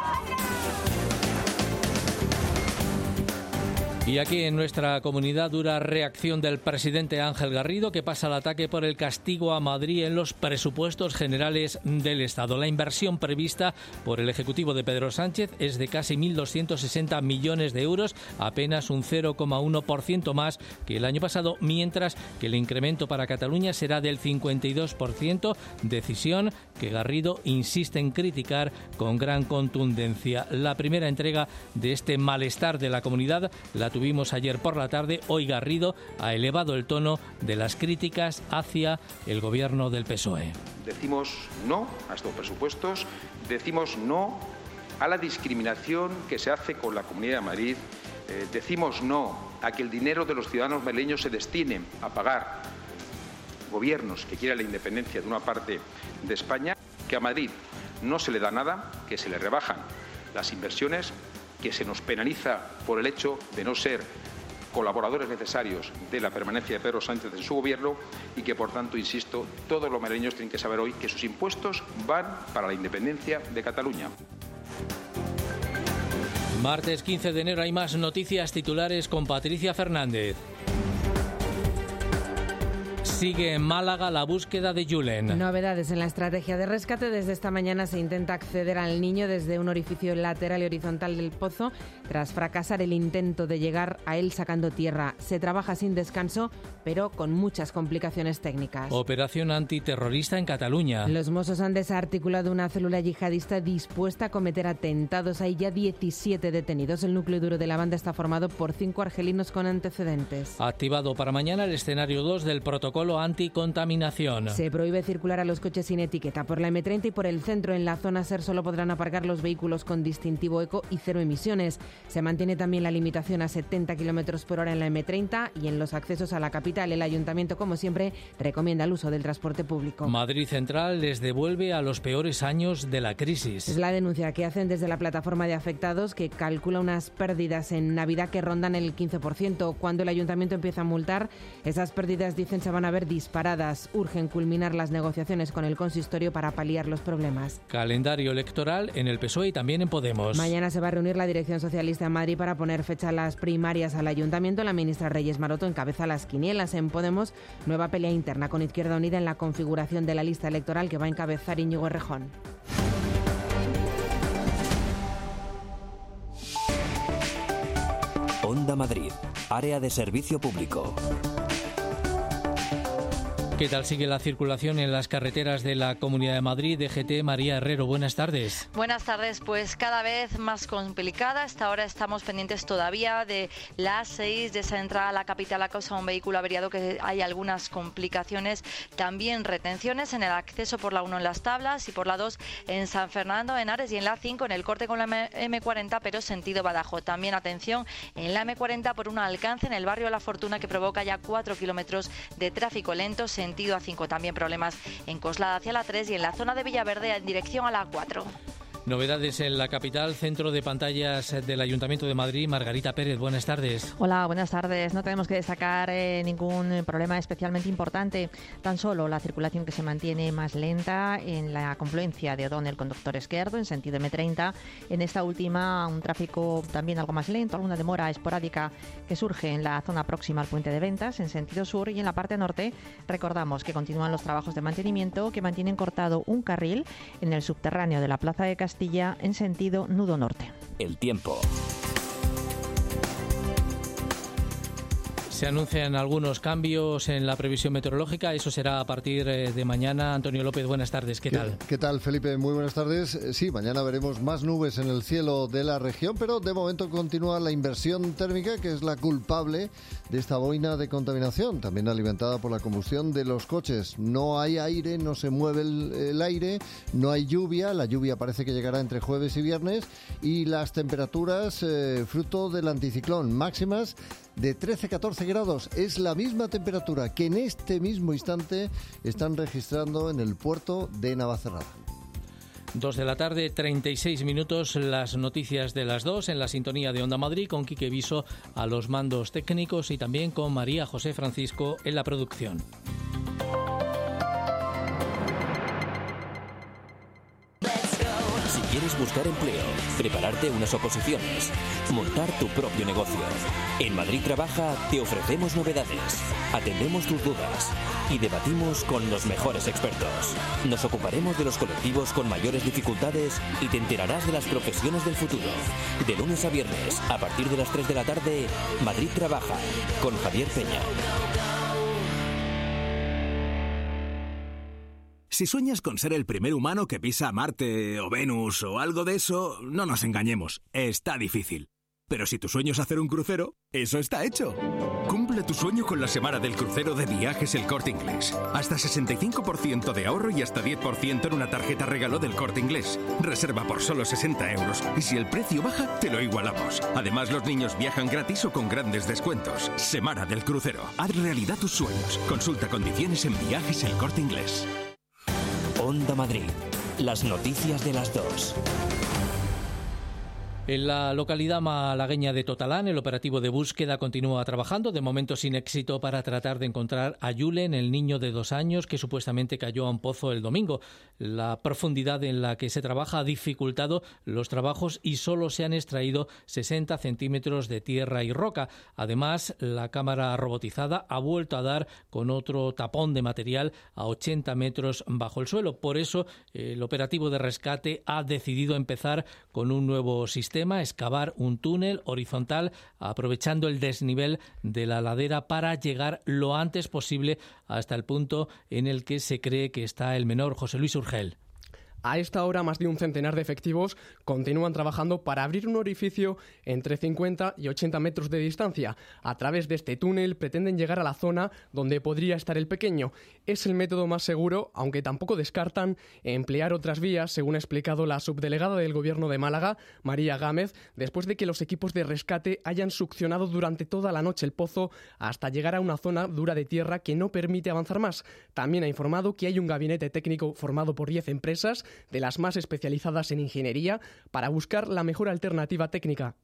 Y aquí en nuestra comunidad, dura reacción del presidente Ángel Garrido, que pasa al ataque por el castigo a Madrid en los presupuestos generales del Estado. La inversión prevista por el Ejecutivo de Pedro Sánchez es de casi mil doscientos sesenta millones de euros, apenas un cero coma uno por ciento más que el año pasado, mientras que el incremento para Cataluña será del cincuenta y dos por ciento, decisión que Garrido insiste en criticar con gran contundencia. La primera entrega de este malestar de la comunidad la tuvimos ayer por la tarde. Hoy Garrido ha elevado el tono de las críticas hacia el gobierno del P S O E. Decimos no a estos presupuestos, decimos no a la discriminación que se hace con la Comunidad de Madrid, eh, decimos no a que el dinero de los ciudadanos madrileños se destine a pagar gobiernos que quieran la independencia de una parte de España, que a Madrid no se le da nada, que se le rebajan las inversiones, que se nos penaliza por el hecho de no ser colaboradores necesarios de la permanencia de Pedro Sánchez en su gobierno y que, por tanto, insisto, todos los madrileños tienen que saber hoy que sus impuestos van para la independencia de Cataluña. Martes quince de enero hay más noticias titulares con Patricia Fernández. Sigue en Málaga la búsqueda de Julen. Novedades en la estrategia de rescate. Desde esta mañana se intenta acceder al niño desde un orificio lateral y horizontal del pozo tras fracasar el intento de llegar a él sacando tierra. Se trabaja sin descanso, pero con muchas complicaciones técnicas. Operación antiterrorista en Cataluña. Los Mossos han desarticulado una célula yihadista dispuesta a cometer atentados. Hay ya diecisiete detenidos. El núcleo duro de la banda está formado por cinco argelinos con antecedentes. Activado para mañana el escenario dos del protocolo anticontaminación. Se prohíbe circular a los coches sin etiqueta por la eme treinta y por el centro. En la zona SER solo podrán aparcar los vehículos con distintivo eco y cero emisiones. Se mantiene también la limitación a setenta kilómetros por hora en la eme treinta y en los accesos a la capital. El Ayuntamiento, como siempre, recomienda el uso del transporte público. Madrid Central les devuelve a los peores años de la crisis. Es la denuncia que hacen desde la plataforma de afectados, que calcula unas pérdidas en Navidad que rondan el quince por ciento. Cuando el Ayuntamiento empieza a multar, esas pérdidas, dicen, se van a ver haber disparadas. Urgen culminar las negociaciones con el consistorio para paliar los problemas. Calendario electoral en el P S O E y también en Podemos. Mañana se va a reunir la dirección socialista en Madrid para poner fecha a las primarias al Ayuntamiento. La ministra Reyes Maroto encabeza las quinielas. En Podemos, nueva pelea interna con Izquierda Unida en la configuración de la lista electoral que va a encabezar Íñigo Errejón. Onda Madrid, área de servicio público. ¿Qué tal sigue la circulación en las carreteras de la Comunidad de Madrid? D G T, María Herrero, buenas tardes. Buenas tardes, pues cada vez más complicada. Hasta ahora estamos pendientes todavía de la A seis, de esa entrada a la capital a causa de un vehículo averiado, que hay algunas complicaciones, también retenciones en el acceso por la uno en Las Tablas y por la dos en San Fernando de Henares, y en la cinco en el corte con la eme cuarenta, pero sentido Badajoz. También atención en la eme cuarenta por un alcance en el barrio La Fortuna que provoca ya cuatro kilómetros de tráfico lento, sentido A cinco. También problemas en Coslada hacia la tres y en la zona de Villaverde en dirección a la cuatro. Novedades en la capital, centro de pantallas del Ayuntamiento de Madrid. Margarita Pérez, buenas tardes. Hola, buenas tardes. No tenemos que destacar eh, ningún problema especialmente importante, tan solo la circulación que se mantiene más lenta en la confluencia de O'Donnell con Doctor Esquerdo en sentido eme treinta. En esta última, un tráfico también algo más lento, alguna demora esporádica que surge en la zona próxima al puente de Ventas en sentido sur, y en la parte norte recordamos que continúan los trabajos de mantenimiento que mantienen cortado un carril en el subterráneo de la Plaza de Castilla en sentido nudo norte. El tiempo. Se anuncian algunos cambios en la previsión meteorológica. Eso será a partir de mañana. Antonio López, buenas tardes. ¿Qué tal? ¿Qué, qué tal, Felipe? Muy buenas tardes. Sí, mañana veremos más nubes en el cielo de la región, pero de momento continúa la inversión térmica, que es la culpable de esta boina de contaminación, también alimentada por la combustión de los coches. No hay aire, no se mueve el, el aire, no hay lluvia. La lluvia parece que llegará entre jueves y viernes, y las temperaturas, eh, fruto del anticiclón, máximas de trece a catorce grados. Es la misma temperatura que en este mismo instante están registrando en el puerto de Navacerrada. Dos de la tarde, treinta y seis minutos, las noticias de las dos en la sintonía de Onda Madrid, con Quique Viso a los mandos técnicos y también con María José Francisco en la producción. Si quieres buscar empleo, prepararte unas oposiciones, montar tu propio negocio, en Madrid Trabaja te ofrecemos novedades, atendemos tus dudas y debatimos con los mejores expertos. Nos ocuparemos de los colectivos con mayores dificultades y te enterarás de las profesiones del futuro. De lunes a viernes, a partir de las tres de la tarde, Madrid Trabaja, con Javier Peña. Si sueñas con ser el primer humano que pisa Marte o Venus o algo de eso, no nos engañemos, está difícil. Pero si tu sueño es hacer un crucero, eso está hecho. Cumple tu sueño con la semana del crucero de Viajes El Corte Inglés. Hasta sesenta y cinco por ciento de ahorro y hasta diez por ciento en una tarjeta regalo del Corte Inglés. Reserva por solo sesenta euros y si el precio baja, te lo igualamos. Además, los niños viajan gratis o con grandes descuentos. Semana del crucero. Haz realidad tus sueños. Consulta condiciones en Viajes El Corte Inglés. Onda Madrid, las noticias de las dos. En la localidad malagueña de Totalán, el operativo de búsqueda continúa trabajando, de momento sin éxito, para tratar de encontrar a Julen, el niño de dos años que supuestamente cayó a un pozo el domingo. La profundidad en la que se trabaja ha dificultado los trabajos y solo se han extraído sesenta centímetros de tierra y roca. Además, la cámara robotizada ha vuelto a dar con otro tapón de material a ochenta metros bajo el suelo. Por eso, el operativo de rescate ha decidido empezar con un nuevo sistema, excavar un túnel horizontal aprovechando el desnivel de la ladera para llegar lo antes posible hasta el punto en el que se cree que está el menor. José Luis Urgel. A esta hora, más de un centenar de efectivos continúan trabajando para abrir un orificio entre cincuenta y ochenta metros de distancia. A través de este túnel pretenden llegar a la zona donde podría estar el pequeño. Es el método más seguro, aunque tampoco descartan emplear otras vías, según ha explicado la subdelegada del Gobierno de Málaga, María Gámez, después de que los equipos de rescate hayan succionado durante toda la noche el pozo hasta llegar a una zona dura de tierra que no permite avanzar más. También ha informado que hay un gabinete técnico formado por diez empresas, de las más especializadas en ingeniería, para buscar la mejor alternativa técnica.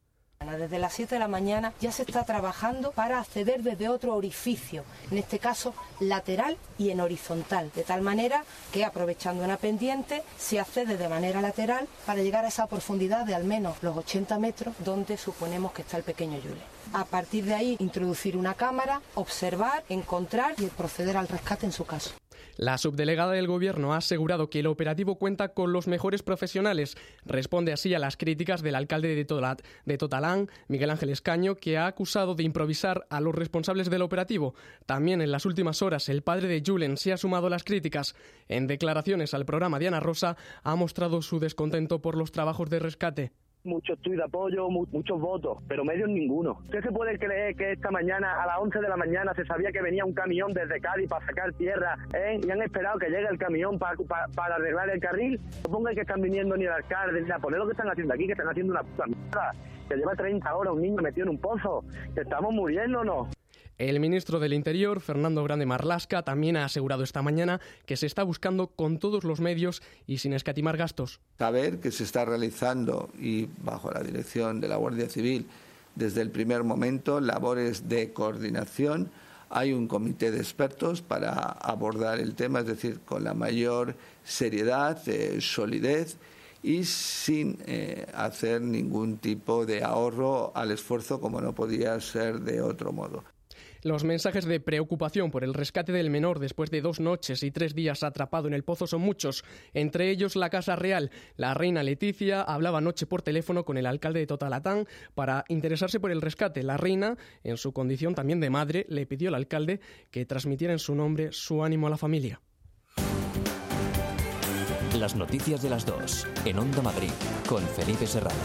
Desde las siete de la mañana ya se está trabajando para acceder desde otro orificio, en este caso lateral y en horizontal, de tal manera que aprovechando una pendiente se accede de manera lateral para llegar a esa profundidad de al menos los ochenta metros donde suponemos que está el pequeño Yule. A partir de ahí introducir una cámara, observar, encontrar y proceder al rescate en su caso. La subdelegada del Gobierno ha asegurado que el operativo cuenta con los mejores profesionales. Responde así a las críticas del alcalde de, Tolat, de Totalán, Miguel Ángel Escaño, que ha acusado de improvisar a los responsables del operativo. También en las últimas horas el padre de Julen se ha sumado a las críticas. En declaraciones al programa Diana Rosa ha mostrado su descontento por los trabajos de rescate. Muchos tuits de apoyo, mu muchos votos, pero medios ninguno. ¿Usted se puede creer que esta mañana, a las once de la mañana, se sabía que venía un camión desde Cádiz para sacar tierra, ¿eh? Y han esperado que llegue el camión para pa, para arreglar el carril? No pongan que están viniendo ni el alcalde, ni a poner lo que están haciendo aquí, que están haciendo una puta mierda, que lleva treinta horas un niño metido en un pozo, que estamos muriéndonos. El ministro del Interior, Fernando Grande Marlaska, también ha asegurado esta mañana que se está buscando con todos los medios y sin escatimar gastos. Saber que se está realizando, y bajo la dirección de la Guardia Civil, desde el primer momento, labores de coordinación. Hay un comité de expertos para abordar el tema, es decir, con la mayor seriedad, eh, solidez y sin eh, hacer ningún tipo de ahorro al esfuerzo, como no podía ser de otro modo. Los mensajes de preocupación por el rescate del menor después de dos noches y tres días atrapado en el pozo son muchos, entre ellos la Casa Real. La reina Leticia hablaba anoche por teléfono con el alcalde de Totalatán para interesarse por el rescate. La reina, en su condición también de madre, le pidió al alcalde que transmitiera en su nombre su ánimo a la familia. Las noticias de las dos, en Onda Madrid, con Felipe Serrano.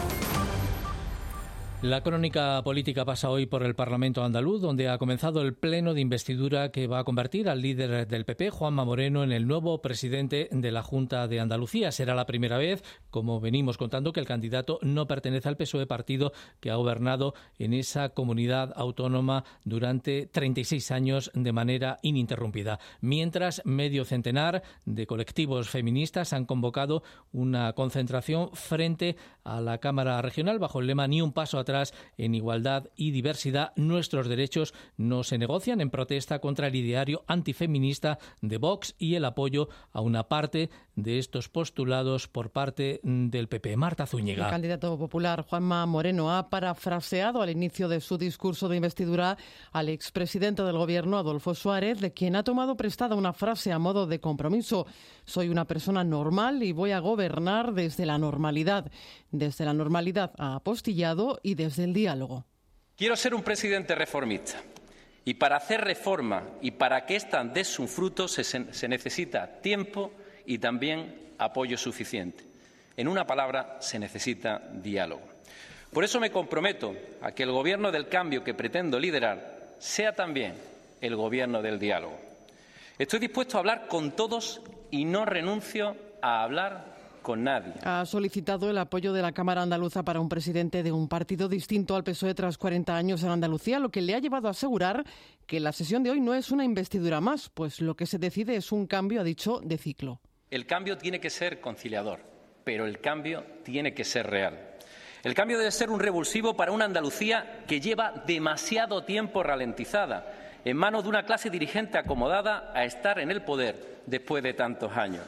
La crónica política pasa hoy por el Parlamento andaluz, donde ha comenzado el pleno de investidura que va a convertir al líder del P P, Juanma Moreno, en el nuevo presidente de la Junta de Andalucía. Será la primera vez, como venimos contando, que el candidato no pertenece al P S O E, partido que ha gobernado en esa comunidad autónoma durante treinta y seis años de manera ininterrumpida. Mientras, medio centenar de colectivos feministas han convocado una concentración frente a la Cámara Regional bajo el lema "Ni un paso atrás en igualdad y diversidad, nuestros derechos no se negocian", en protesta contra el ideario antifeminista de Vox y el apoyo a una parte de estos postulados por parte del P P. Marta Zúñiga. El candidato popular Juanma Moreno ha parafraseado al inicio de su discurso de investidura al expresidente del Gobierno, Adolfo Suárez, de quien ha tomado prestada una frase a modo de compromiso: "Soy una persona normal y voy a gobernar desde la normalidad". Desde la normalidad ha apostillado y desde el diálogo. Quiero ser un presidente reformista. Y para hacer reforma y para que ésta dé su fruto se, se necesita tiempo y también apoyo suficiente. En una palabra, se necesita diálogo. Por eso me comprometo a que el Gobierno del cambio que pretendo liderar sea también el Gobierno del diálogo. Estoy dispuesto a hablar con todos y no renuncio a hablar con nadie. Ha solicitado el apoyo de la Cámara Andaluza para un presidente de un partido distinto al P S O E tras cuarenta años en Andalucía, lo que le ha llevado a asegurar que la sesión de hoy no es una investidura más, pues lo que se decide es un cambio, ha dicho, de ciclo. El cambio tiene que ser conciliador, pero el cambio tiene que ser real. El cambio debe ser un revulsivo para una Andalucía que lleva demasiado tiempo ralentizada, en manos de una clase dirigente acomodada a estar en el poder después de tantos años.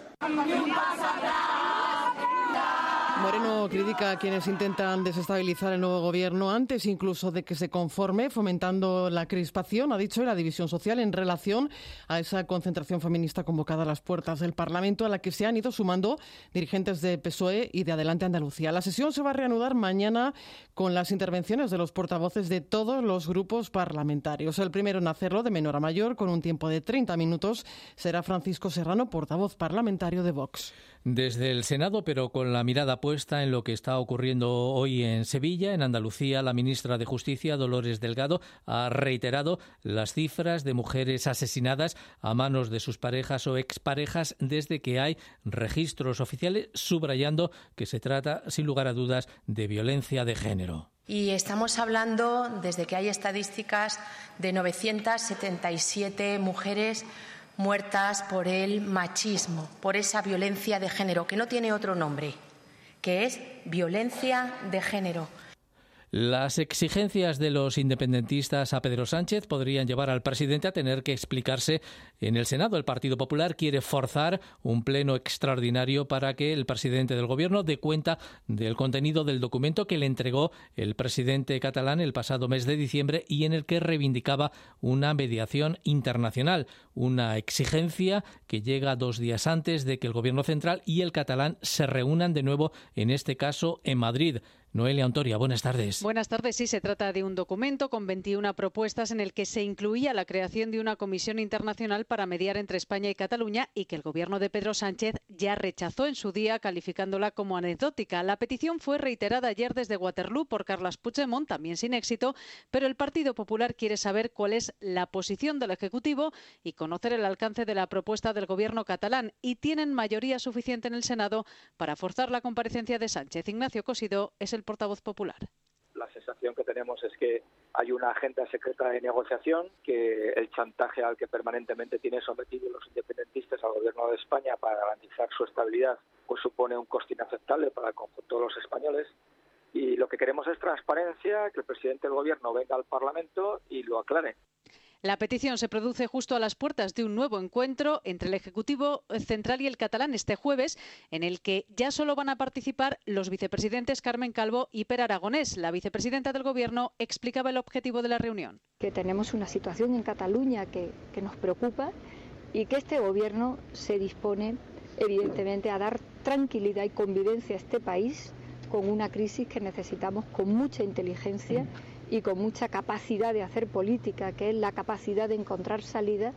Moreno critica a quienes intentan desestabilizar el nuevo gobierno antes incluso de que se conforme, fomentando la crispación, ha dicho, y la división social en relación a esa concentración feminista convocada a las puertas del Parlamento, a la que se han ido sumando dirigentes de P S O E y de Adelante Andalucía. La sesión se va a reanudar mañana con las intervenciones de los portavoces de todos los grupos parlamentarios. El primero en hacerlo, de menor a mayor, con un tiempo de treinta minutos, será Francisco Serrano, portavoz parlamentario de Vox. Desde el Senado, pero con la mirada puesta en lo que está ocurriendo hoy en Sevilla, en Andalucía, la ministra de Justicia, Dolores Delgado, ha reiterado las cifras de mujeres asesinadas a manos de sus parejas o exparejas desde que hay registros oficiales, subrayando que se trata, sin lugar a dudas, de violencia de género. Y estamos hablando, desde que hay estadísticas, de novecientas setenta y siete mujeres muertas por el machismo, por esa violencia de género, que no tiene otro nombre, que es violencia de género. Las exigencias de los independentistas a Pedro Sánchez podrían llevar al presidente a tener que explicarse en el Senado. El Partido Popular quiere forzar un pleno extraordinario para que el presidente del Gobierno dé cuenta del contenido del documento que le entregó el presidente catalán el pasado mes de diciembre y en el que reivindicaba una mediación internacional. Una exigencia que llega dos días antes de que el Gobierno central y el catalán se reúnan de nuevo, en este caso en Madrid. Noelia Ontoria, buenas tardes. Buenas tardes. Sí, se trata de un documento con veintiuna propuestas en el que se incluía la creación de una comisión internacional para mediar entre España y Cataluña y que el gobierno de Pedro Sánchez ya rechazó en su día, calificándola como anecdótica. La petición fue reiterada ayer desde Waterloo por Carles Puigdemont, también sin éxito, pero el Partido Popular quiere saber cuál es la posición del Ejecutivo y conocer el alcance de la propuesta del gobierno catalán, y tienen mayoría suficiente en el Senado para forzar la comparecencia de Sánchez. Ignacio Cosidó es el portavoz popular. La sensación que tenemos es que hay una agenda secreta de negociación, que el chantaje al que permanentemente tienen sometidos los independentistas al gobierno de España para garantizar su estabilidad pues supone un coste inaceptable para el conjunto de los españoles, y lo que queremos es transparencia, que el presidente del gobierno venga al Parlamento y lo aclare. La petición se produce justo a las puertas de un nuevo encuentro entre el Ejecutivo Central y el catalán este jueves, en el que ya solo van a participar los vicepresidentes Carmen Calvo y Pere Aragonés. La vicepresidenta del Gobierno explicaba el objetivo de la reunión. Que tenemos una situación en Cataluña que, que nos preocupa y que este Gobierno se dispone, evidentemente, a dar tranquilidad y convivencia a este país con una crisis que necesitamos con mucha inteligencia y con mucha capacidad de hacer política, que es la capacidad de encontrar salida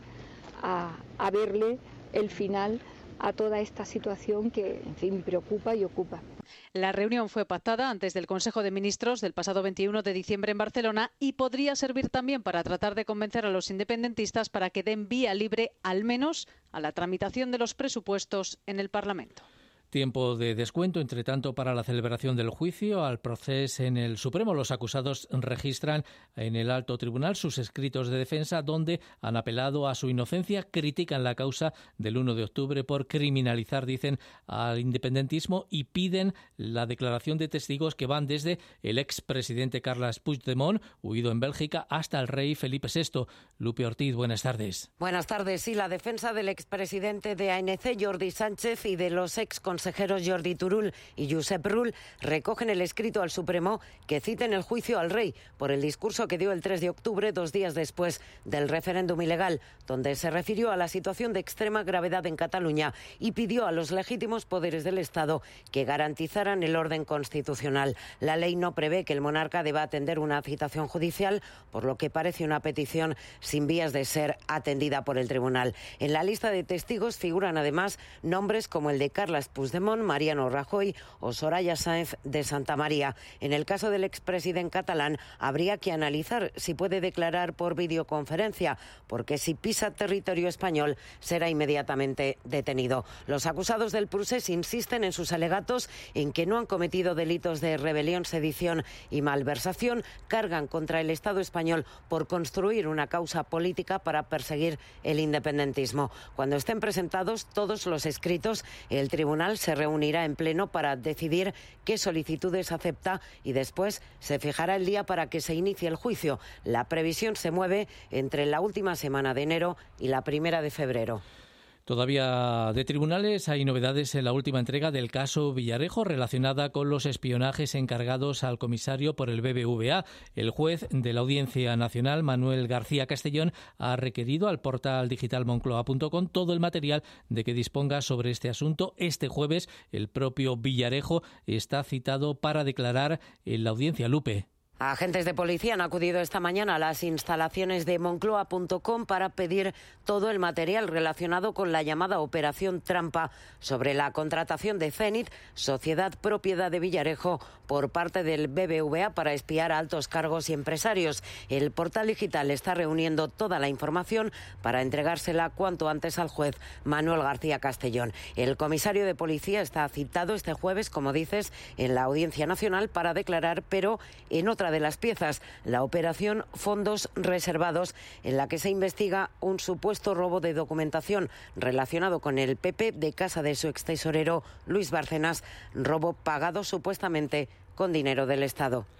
a, a verle el final a toda esta situación que, en fin, preocupa y ocupa. La reunión fue pactada antes del Consejo de Ministros del pasado veintiuno de diciembre en Barcelona y podría servir también para tratar de convencer a los independentistas para que den vía libre, al menos, a la tramitación de los presupuestos en el Parlamento. Tiempo de descuento, entre tanto, para la celebración del juicio al proceso en el Supremo. Los acusados registran en el alto tribunal sus escritos de defensa, donde han apelado a su inocencia, critican la causa del uno de octubre por criminalizar, dicen, al independentismo, y piden la declaración de testigos que van desde el expresidente Carles Puigdemont, huido en Bélgica, hasta el rey Felipe sexto. Lupe Ortiz, buenas tardes. Buenas tardes. Sí, la defensa del expresidente de A N C, Jordi Sánchez, y de los ex consejeros Jordi Turull y Josep Rull recogen el escrito al Supremo que citen el juicio al rey por el discurso que dio el tres de octubre, dos días después del referéndum ilegal, donde se refirió a la situación de extrema gravedad en Cataluña y pidió a los legítimos poderes del Estado que garantizaran el orden constitucional. La ley no prevé que el monarca deba atender una citación judicial, por lo que parece una petición sin vías de ser atendida por el tribunal. En la lista de testigos figuran además nombres como el de Carles Puigdemont, Mariano Rajoy o Soraya Sáenz de Santamaría. En el caso del expresidente catalán, habría que analizar si puede declarar por videoconferencia, porque si pisa territorio español será inmediatamente detenido. Los acusados del procés insisten en sus alegatos en que no han cometido delitos de rebelión, sedición y malversación, cargan contra el Estado español por construir una causa política para perseguir el independentismo. Cuando estén presentados todos los escritos, el tribunal se reunirá en pleno para decidir qué solicitudes acepta y después se fijará el día para que se inicie el juicio. La previsión se mueve entre la última semana de enero y la primera de febrero. Todavía de tribunales hay novedades en la última entrega del caso Villarejo relacionada con los espionajes encargados al comisario por el B B V A. El juez de la Audiencia Nacional, Manuel García Castellón, ha requerido al portal digital moncloa punto com todo el material de que disponga sobre este asunto. Este jueves el propio Villarejo está citado para declarar en la audiencia. Lupe. Agentes de policía han acudido esta mañana a las instalaciones de moncloa punto com para pedir todo el material relacionado con la llamada Operación Trampa sobre la contratación de Zenit, sociedad propiedad de Villarejo, por parte del B B V A para espiar a altos cargos y empresarios. El portal digital está reuniendo toda la información para entregársela cuanto antes al juez Manuel García Castellón. El comisario de policía está citado este jueves, como dices, en la Audiencia Nacional para declarar, pero en otra de las piezas, la operación Fondos Reservados, en la que se investiga un supuesto robo de documentación relacionado con el P P de casa de su extesorero Luis Bárcenas, robo pagado supuestamente con dinero del Estado.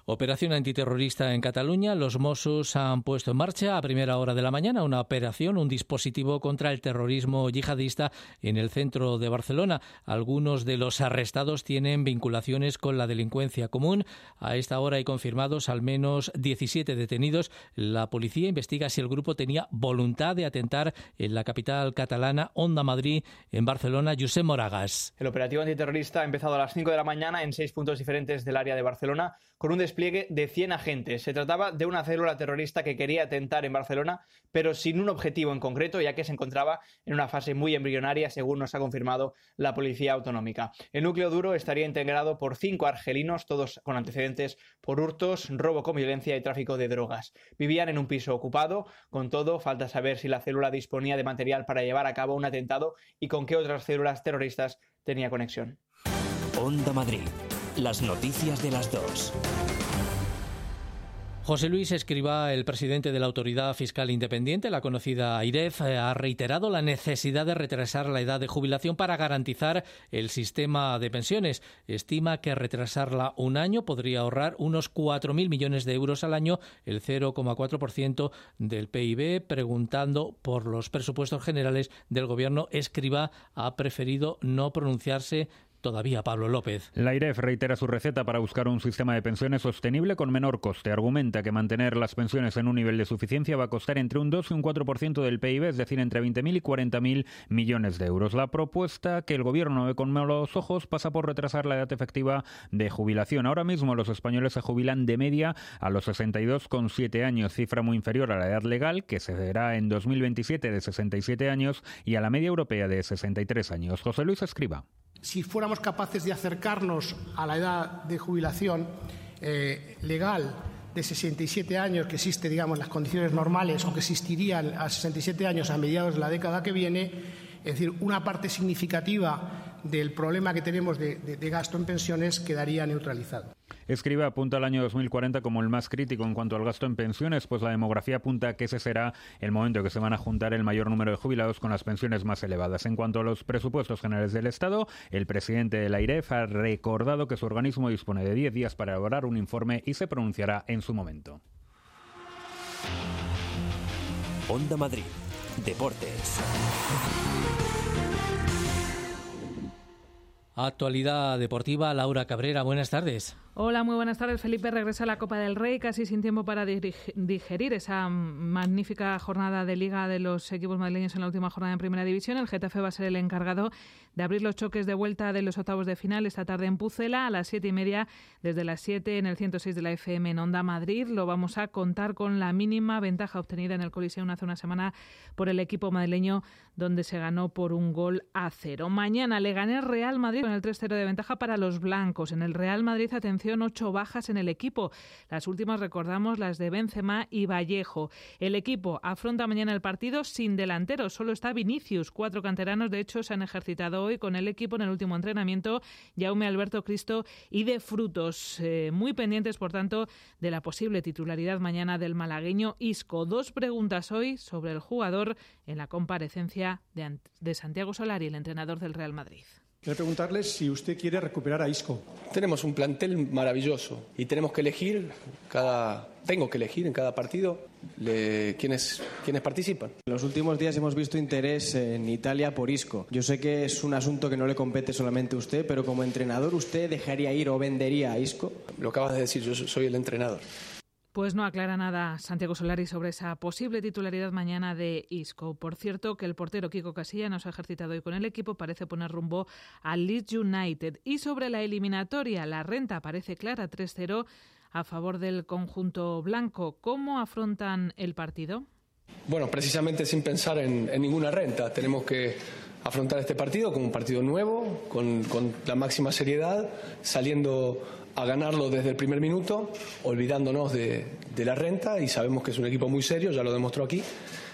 Operación antiterrorista en Cataluña. Los Mossos han puesto en marcha a primera hora de la mañana una operación, un dispositivo contra el terrorismo yihadista en el centro de Barcelona. Algunos de los arrestados tienen vinculaciones con la delincuencia común. A esta hora hay confirmados al menos diecisiete detenidos. La policía investiga si el grupo tenía voluntad de atentar en la capital catalana. Onda Madrid, en Barcelona, Josep Moragas. El operativo antiterrorista ha empezado a las cinco de la mañana en seis puntos diferentes del área de Barcelona, con un despliegue de cien agentes. Se trataba de una célula terrorista que quería atentar en Barcelona, pero sin un objetivo en concreto, ya que se encontraba en una fase muy embrionaria, según nos ha confirmado la Policía Autonómica. El núcleo duro estaría integrado por cinco argelinos, todos con antecedentes por hurtos, robo con violencia y tráfico de drogas. Vivían en un piso ocupado. Con todo, falta saber si la célula disponía de material para llevar a cabo un atentado y con qué otras células terroristas tenía conexión. Onda Madrid. Las noticias de las dos. José Luis Escrivá, el presidente de la Autoridad Fiscal Independiente, la conocida AIREF, ha reiterado la necesidad de retrasar la edad de jubilación para garantizar el sistema de pensiones. Estima que retrasarla un año podría ahorrar unos cuatro mil millones de euros al año, el cero coma cuatro por ciento del P I B. Preguntando por los presupuestos generales del Gobierno, Escrivá ha preferido no pronunciarse todavía. Pablo López. La AIREF reitera su receta para buscar un sistema de pensiones sostenible con menor coste. Argumenta que mantener las pensiones en un nivel de suficiencia va a costar entre un dos y un cuatro por ciento del P I B, es decir, entre veinte mil y cuarenta mil millones de euros. La propuesta que el Gobierno ve con malos ojos pasa por retrasar la edad efectiva de jubilación. Ahora mismo los españoles se jubilan de media a los sesenta y dos coma siete años, cifra muy inferior a la edad legal, que se verá en dos mil veintisiete de sesenta y siete años, y a la media europea de sesenta y tres años. José Luis Escrivá. Si fuéramos capaces de acercarnos a la edad de jubilación eh, legal de sesenta y siete años, que existe, digamos, en las condiciones normales, o que existirían a sesenta y siete años a mediados de la década que viene, es decir, una parte significativa del problema que tenemos de, de, de gasto en pensiones quedaría neutralizado. Escrivá apunta al año dos mil cuarenta como el más crítico en cuanto al gasto en pensiones, pues la demografía apunta que ese será el momento en que se van a juntar el mayor número de jubilados con las pensiones más elevadas. En cuanto a los presupuestos generales del Estado, el presidente de la AIREF ha recordado que su organismo dispone de diez días para elaborar un informe y se pronunciará en su momento. Onda Madrid. Deportes. Actualidad deportiva, Laura Cabrera, buenas tardes. Hola, muy buenas tardes. Felipe regresa a la Copa del Rey casi sin tiempo para digerir esa magnífica jornada de Liga de los equipos madrileños en la última jornada en Primera División. El Getafe va a ser el encargado de abrir los choques de vuelta de los octavos de final esta tarde en Pucela a las siete y media, desde las siete en el ciento seis de la F M en Onda Madrid. Lo vamos a contar con la mínima ventaja obtenida en el Coliseum hace una semana por el equipo madrileño, donde se ganó por un gol a cero. Mañana Leganés Real Madrid con el tres cero de ventaja para los blancos. En el Real Madrid, atención, ocho bajas en el equipo. Las últimas, recordamos, las de Benzema y Vallejo. El equipo afronta mañana el partido sin delantero. Solo está Vinicius. Cuatro canteranos, de hecho, se han ejercitado hoy con el equipo en el último entrenamiento. Jaume, Alberto, Cristo y de Frutos. Eh, muy pendientes, por tanto, de la posible titularidad mañana del malagueño Isco. Dos preguntas hoy sobre el jugador en la comparecencia de, de Santiago Solari, el entrenador del Real Madrid. Quiero preguntarle si usted quiere recuperar a Isco. Tenemos un plantel maravilloso y tenemos que elegir cada, tengo que elegir en cada partido le, quiénes, quiénes participan. En los últimos días hemos visto interés en Italia por Isco. Yo sé que es un asunto que no le compete solamente a usted, pero como entrenador, ¿usted dejaría ir o vendería a Isco? Lo acabas de decir, yo soy el entrenador. Pues no aclara nada Santiago Solari sobre esa posible titularidad mañana de Isco. Por cierto, que el portero Kiko Casilla no se ha ejercitado hoy con el equipo, parece poner rumbo al Leeds United. Y sobre la eliminatoria, la renta parece clara, tres cero a favor del conjunto blanco. ¿Cómo afrontan el partido? Bueno, precisamente sin pensar en, en ninguna renta. Tenemos que afrontar este partido como un partido nuevo, con, con la máxima seriedad, saliendo a ganarlo desde el primer minuto, olvidándonos de, de la renta, y sabemos que es un equipo muy serio, ya lo demostró aquí,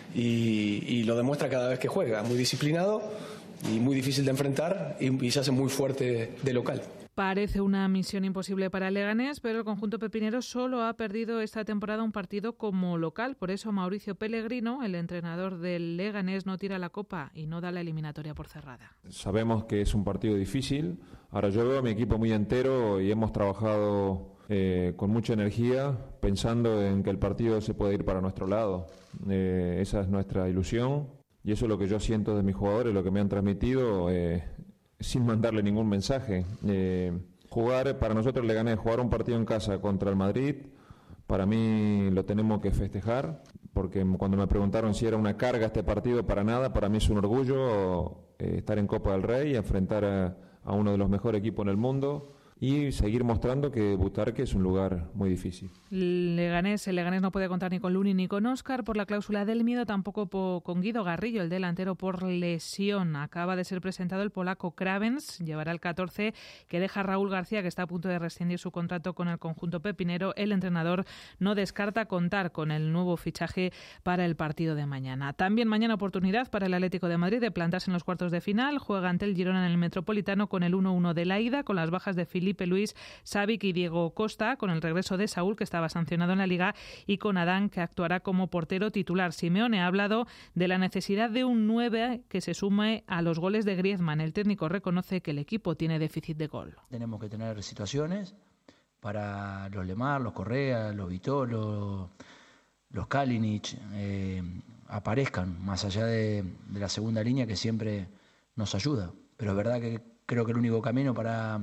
y, y lo demuestra cada vez que juega, muy disciplinado y muy difícil de enfrentar, y, y se hace muy fuerte de local. Parece una misión imposible para el Leganés, pero el conjunto pepinero solo ha perdido esta temporada un partido como local. Por eso Mauricio Pellegrino, el entrenador del Leganés, no tira la copa y no da la eliminatoria por cerrada. Sabemos que es un partido difícil. Ahora yo veo a mi equipo muy entero y hemos trabajado eh, con mucha energía, pensando en que el partido se puede ir para nuestro lado. Eh, esa es nuestra ilusión y eso es lo que yo siento de mis jugadores, lo que me han transmitido eh, sin mandarle ningún mensaje. Eh, jugar, para nosotros le gané, jugar un partido en casa contra el Madrid, para mí lo tenemos que festejar, porque cuando me preguntaron si era una carga este partido, para nada, para mí es un orgullo eh, estar en Copa del Rey y enfrentar a, a uno de los mejores equipos en el mundo y seguir mostrando que Butarque es un lugar muy difícil. Leganés, el Leganés no puede contar ni con Luni ni con Óscar por la cláusula del miedo, tampoco po, con Guido Garrillo, el delantero, por lesión. Acaba de ser presentado el polaco Kravens, llevará el catorce que deja Raúl García, que está a punto de rescindir su contrato con el conjunto pepinero. El entrenador no descarta contar con el nuevo fichaje para el partido de mañana. También mañana oportunidad para el Atlético de Madrid de plantarse en los cuartos de final. Juega ante el Girona en el Metropolitano con el uno uno de la ida, con las bajas de Filipe Luis, Savic y Diego Costa, con el regreso de Saúl, que estaba sancionado en la Liga, y con Adán, que actuará como portero titular. Simeone ha hablado de la necesidad de un nueve que se sume a los goles de Griezmann. El técnico reconoce que el equipo tiene déficit de gol. Tenemos que tener situaciones para los Lemar, los Correa, los Vitolo, los Kalinic, eh, aparezcan más allá de, de la segunda línea, que siempre nos ayuda. Pero es verdad que creo que el único camino para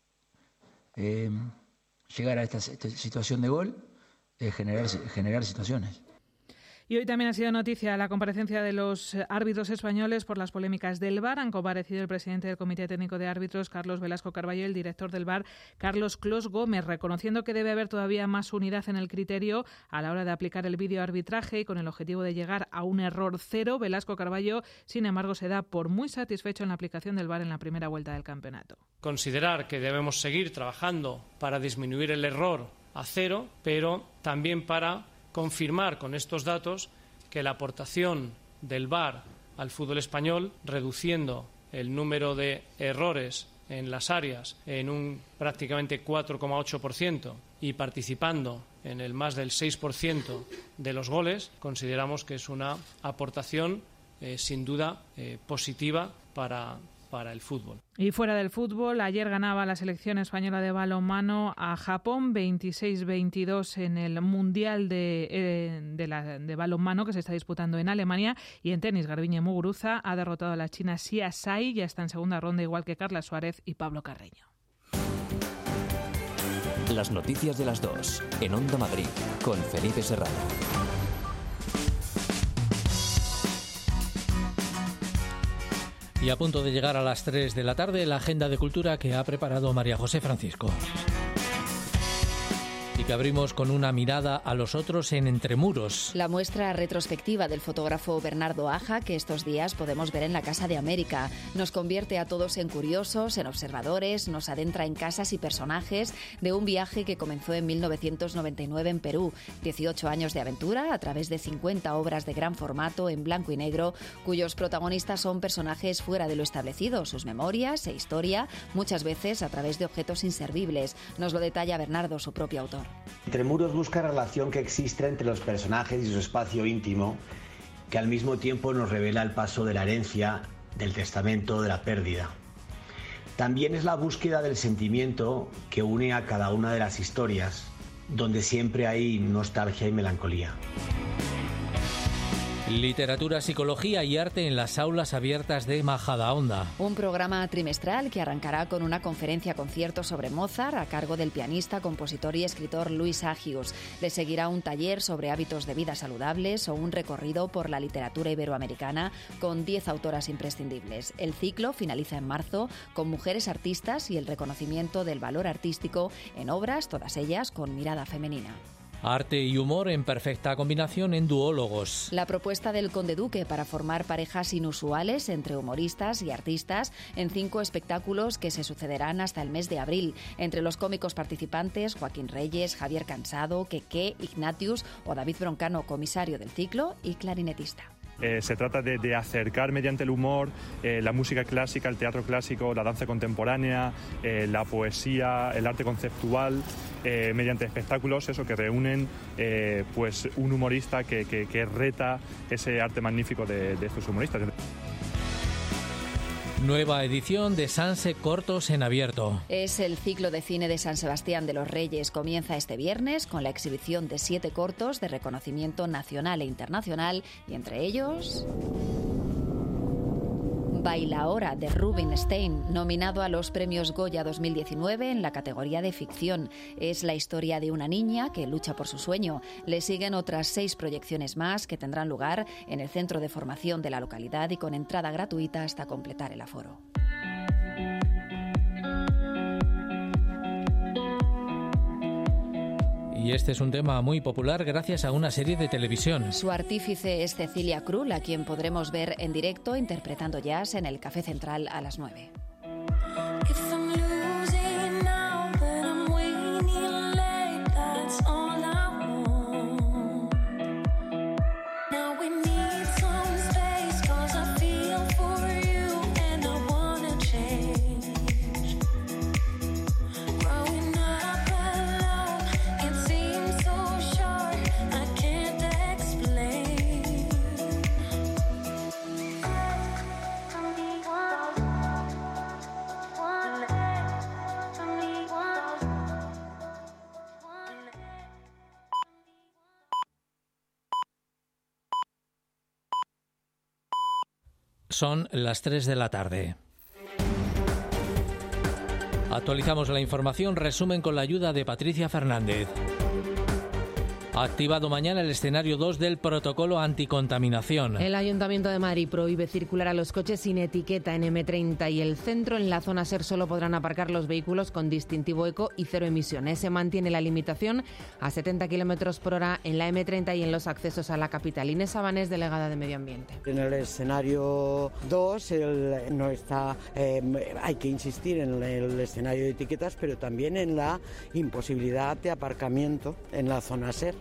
Eh, llegar a esta, esta situación de gol es generar, generar situaciones. Y hoy también ha sido noticia la comparecencia de los árbitros españoles por las polémicas del V A R. Han comparecido el presidente del Comité Técnico de Árbitros, Carlos Velasco Carballo, y el director del V A R, Carlos Clos Gómez, reconociendo que debe haber todavía más unidad en el criterio a la hora de aplicar el videoarbitraje y con el objetivo de llegar a un error cero. Velasco Carballo, sin embargo, se da por muy satisfecho en la aplicación del V A R en la primera vuelta del campeonato. Considerar que debemos seguir trabajando para disminuir el error a cero, pero también para confirmar con estos datos que la aportación del V A R al fútbol español, reduciendo el número de errores en las áreas en un prácticamente cuatro coma ocho por ciento y participando en el más del seis por ciento de los goles, consideramos que es una aportación eh, sin duda eh, positiva para para el fútbol. Y fuera del fútbol, ayer ganaba la selección española de balonmano a Japón veintiséis veintidós en el Mundial de, eh, de, la, de balonmano que se está disputando en Alemania. Y en tenis, Garbiñe Muguruza ha derrotado a la china Xia Sai, ya está en segunda ronda, igual que Carla Suárez y Pablo Carreño. Las noticias de las dos, en Onda Madrid, con Felipe Serrano. Y a punto de llegar a las tres de la tarde, la agenda de cultura que ha preparado María José Francisco. Y que abrimos con una mirada a los otros en Entre Muros. La muestra retrospectiva del fotógrafo Bernardo Aja, que estos días podemos ver en la Casa de América, nos convierte a todos en curiosos, en observadores, nos adentra en casas y personajes de un viaje que comenzó en mil novecientos noventa y nueve en Perú. dieciocho años de aventura a través de cincuenta obras de gran formato en blanco y negro, cuyos protagonistas son personajes fuera de lo establecido, sus memorias e historia, muchas veces a través de objetos inservibles. Nos lo detalla Bernardo, su propio autor. Entre Muros busca la relación que existe entre los personajes y su espacio íntimo, que al mismo tiempo nos revela el paso de la herencia, del testamento, de la pérdida. También es la búsqueda del sentimiento que une a cada una de las historias, donde siempre hay nostalgia y melancolía. Literatura, psicología y arte en las aulas abiertas de Majadahonda. Un programa trimestral que arrancará con una conferencia-concierto sobre Mozart a cargo del pianista, compositor y escritor Luis Agius. Le seguirá un taller sobre hábitos de vida saludables o un recorrido por la literatura iberoamericana con diez autoras imprescindibles. El ciclo finaliza en marzo con mujeres artistas y el reconocimiento del valor artístico en obras, todas ellas con mirada femenina. Arte y humor en perfecta combinación en Duólogos. La propuesta del Conde Duque para formar parejas inusuales entre humoristas y artistas en cinco espectáculos que se sucederán hasta el mes de abril. Entre los cómicos participantes, Joaquín Reyes, Javier Cansado, Keke, Ignatius o David Broncano, comisario del ciclo y clarinetista. Eh, se trata de, de acercar mediante el humor eh, la música clásica, el teatro clásico, la danza contemporánea, eh, la poesía, el arte conceptual, eh, mediante espectáculos eso que reúnen eh, pues un humorista que, que, que reta ese arte magnífico de, de estos humoristas. Nueva edición de Sanse Cortos en Abierto. Es el ciclo de cine de San Sebastián de los Reyes. Comienza este viernes con la exhibición de siete cortos de reconocimiento nacional e internacional y entre ellos... Bailaora, de Rubinstein, nominado a los premios Goya dos mil diecinueve en la categoría de ficción. Es la historia de una niña que lucha por su sueño. Le siguen otras seis proyecciones más que tendrán lugar en el centro de formación de la localidad y con entrada gratuita hasta completar el aforo. Y este es un tema muy popular gracias a una serie de televisión. Su artífice es Cecilia Krull, a quien podremos ver en directo interpretando jazz en el Café Central a las nueve. Son las tres de la tarde. Actualizamos la información, resumen con la ayuda de Patricia Fernández. Activado mañana el escenario dos del protocolo anticontaminación. El Ayuntamiento de Madrid prohíbe circular a los coches sin etiqueta en eme treinta y el centro. En la zona SER solo podrán aparcar los vehículos con distintivo eco y cero emisiones. Se mantiene la limitación a setenta kilómetros por hora en la eme treinta y en los accesos a la capital. Inés Sabanés, delegada de Medio Ambiente. En el escenario dos el, no está, eh, hay que insistir en el escenario de etiquetas, pero también en la imposibilidad de aparcamiento en la zona SER.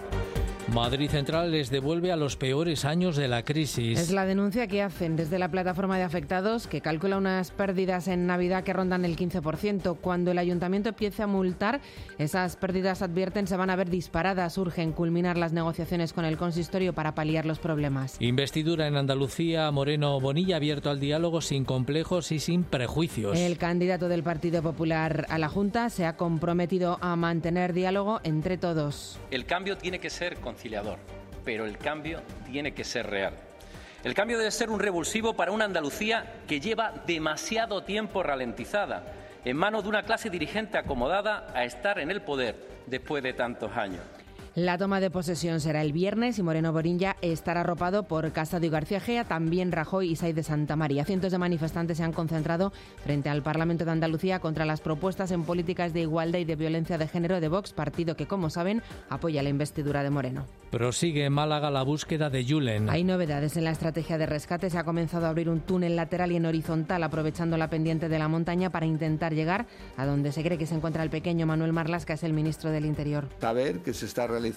Madrid Central les devuelve a los peores años de la crisis. Es la denuncia que hacen desde la plataforma de afectados, que calcula unas pérdidas en Navidad que rondan el quince por ciento. Cuando el ayuntamiento empiece a multar, esas pérdidas, advierten, se van a ver disparadas. Urgen culminar las negociaciones con el consistorio para paliar los problemas. Investidura en Andalucía. Moreno Bonilla abierto al diálogo sin complejos y sin prejuicios. El candidato del Partido Popular a la Junta se ha comprometido a mantener diálogo entre todos. El cambio tiene que ser conciliador, pero el cambio tiene que ser real. El cambio debe ser un revulsivo para una Andalucía que lleva demasiado tiempo ralentizada, en manos de una clase dirigente acomodada a estar en el poder después de tantos años. La toma de posesión será el viernes y Moreno Bonilla estará arropado por Casado y García Gea, también Rajoy y Sáenz de Santa María. Cientos de manifestantes se han concentrado frente al Parlamento de Andalucía contra las propuestas en políticas de igualdad y de violencia de género de Vox, partido que, como saben, apoya la investidura de Moreno. Prosigue en Málaga la búsqueda de Julen. Hay novedades en la estrategia de rescate. Se ha comenzado a abrir un túnel lateral y en horizontal, aprovechando la pendiente de la montaña para intentar llegar a donde se cree que se encuentra el pequeño. Manuel Marlasca es el ministro del Interior. Saber que se está realizando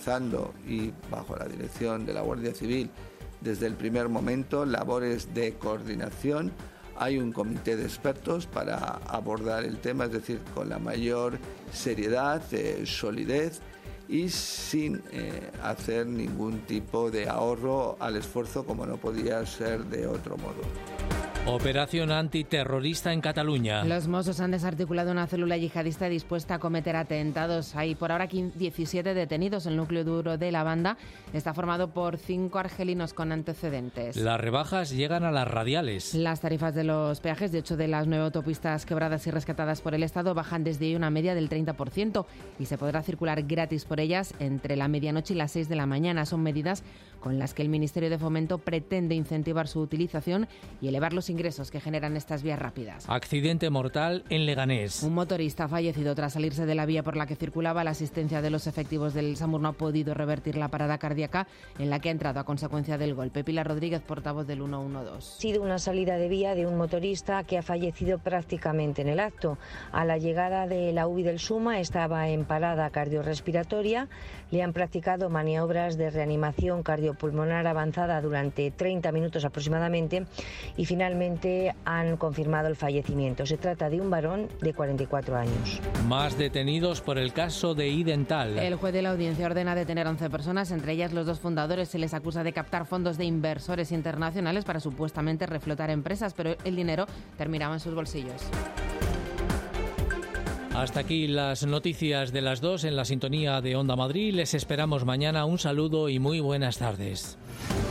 y bajo la dirección de la Guardia Civil desde el primer momento labores de coordinación. Hay un comité de expertos para abordar el tema, es decir, con la mayor seriedad, eh, solidez y sin eh, hacer ningún tipo de ahorro al esfuerzo, como no podía ser de otro modo. Operación antiterrorista en Cataluña. Los Mossos han desarticulado una célula yihadista dispuesta a cometer atentados. Hay por ahora diecisiete detenidos. El núcleo duro de la banda está formado por cinco argelinos con antecedentes. Las rebajas llegan a las radiales. Las tarifas de los peajes de ocho de las nueve autopistas quebradas y rescatadas por el Estado bajan desde hoy una media del treinta por ciento y se podrá circular gratis por ellas entre la medianoche y las seis de la mañana. Son medidas con las que el Ministerio de Fomento pretende incentivar su utilización y elevar los ingresos que generan estas vías rápidas. Accidente mortal en Leganés. Un motorista ha fallecido tras salirse de la vía por la que circulaba. La asistencia de los efectivos del SAMUR no ha podido revertir la parada cardíaca en la que ha entrado a consecuencia del golpe. Pilar Rodríguez, portavoz del ciento doce. Ha sido una salida de vía de un motorista que ha fallecido prácticamente en el acto. A la llegada de la U B I del SUMA estaba en parada cardiorrespiratoria. Le han practicado maniobras de reanimación cardiopulmonar avanzada durante treinta minutos aproximadamente y finalmente finalmente han confirmado el fallecimiento. Se trata de un varón de cuarenta y cuatro años. Más detenidos por el caso de Idental. El juez de la audiencia ordena detener a once personas, entre ellas los dos fundadores. Se les acusa de captar fondos de inversores internacionales para supuestamente reflotar empresas, pero el dinero terminaba en sus bolsillos. Hasta aquí las noticias de las dos en la sintonía de Onda Madrid. Les esperamos mañana. Un saludo y muy buenas tardes.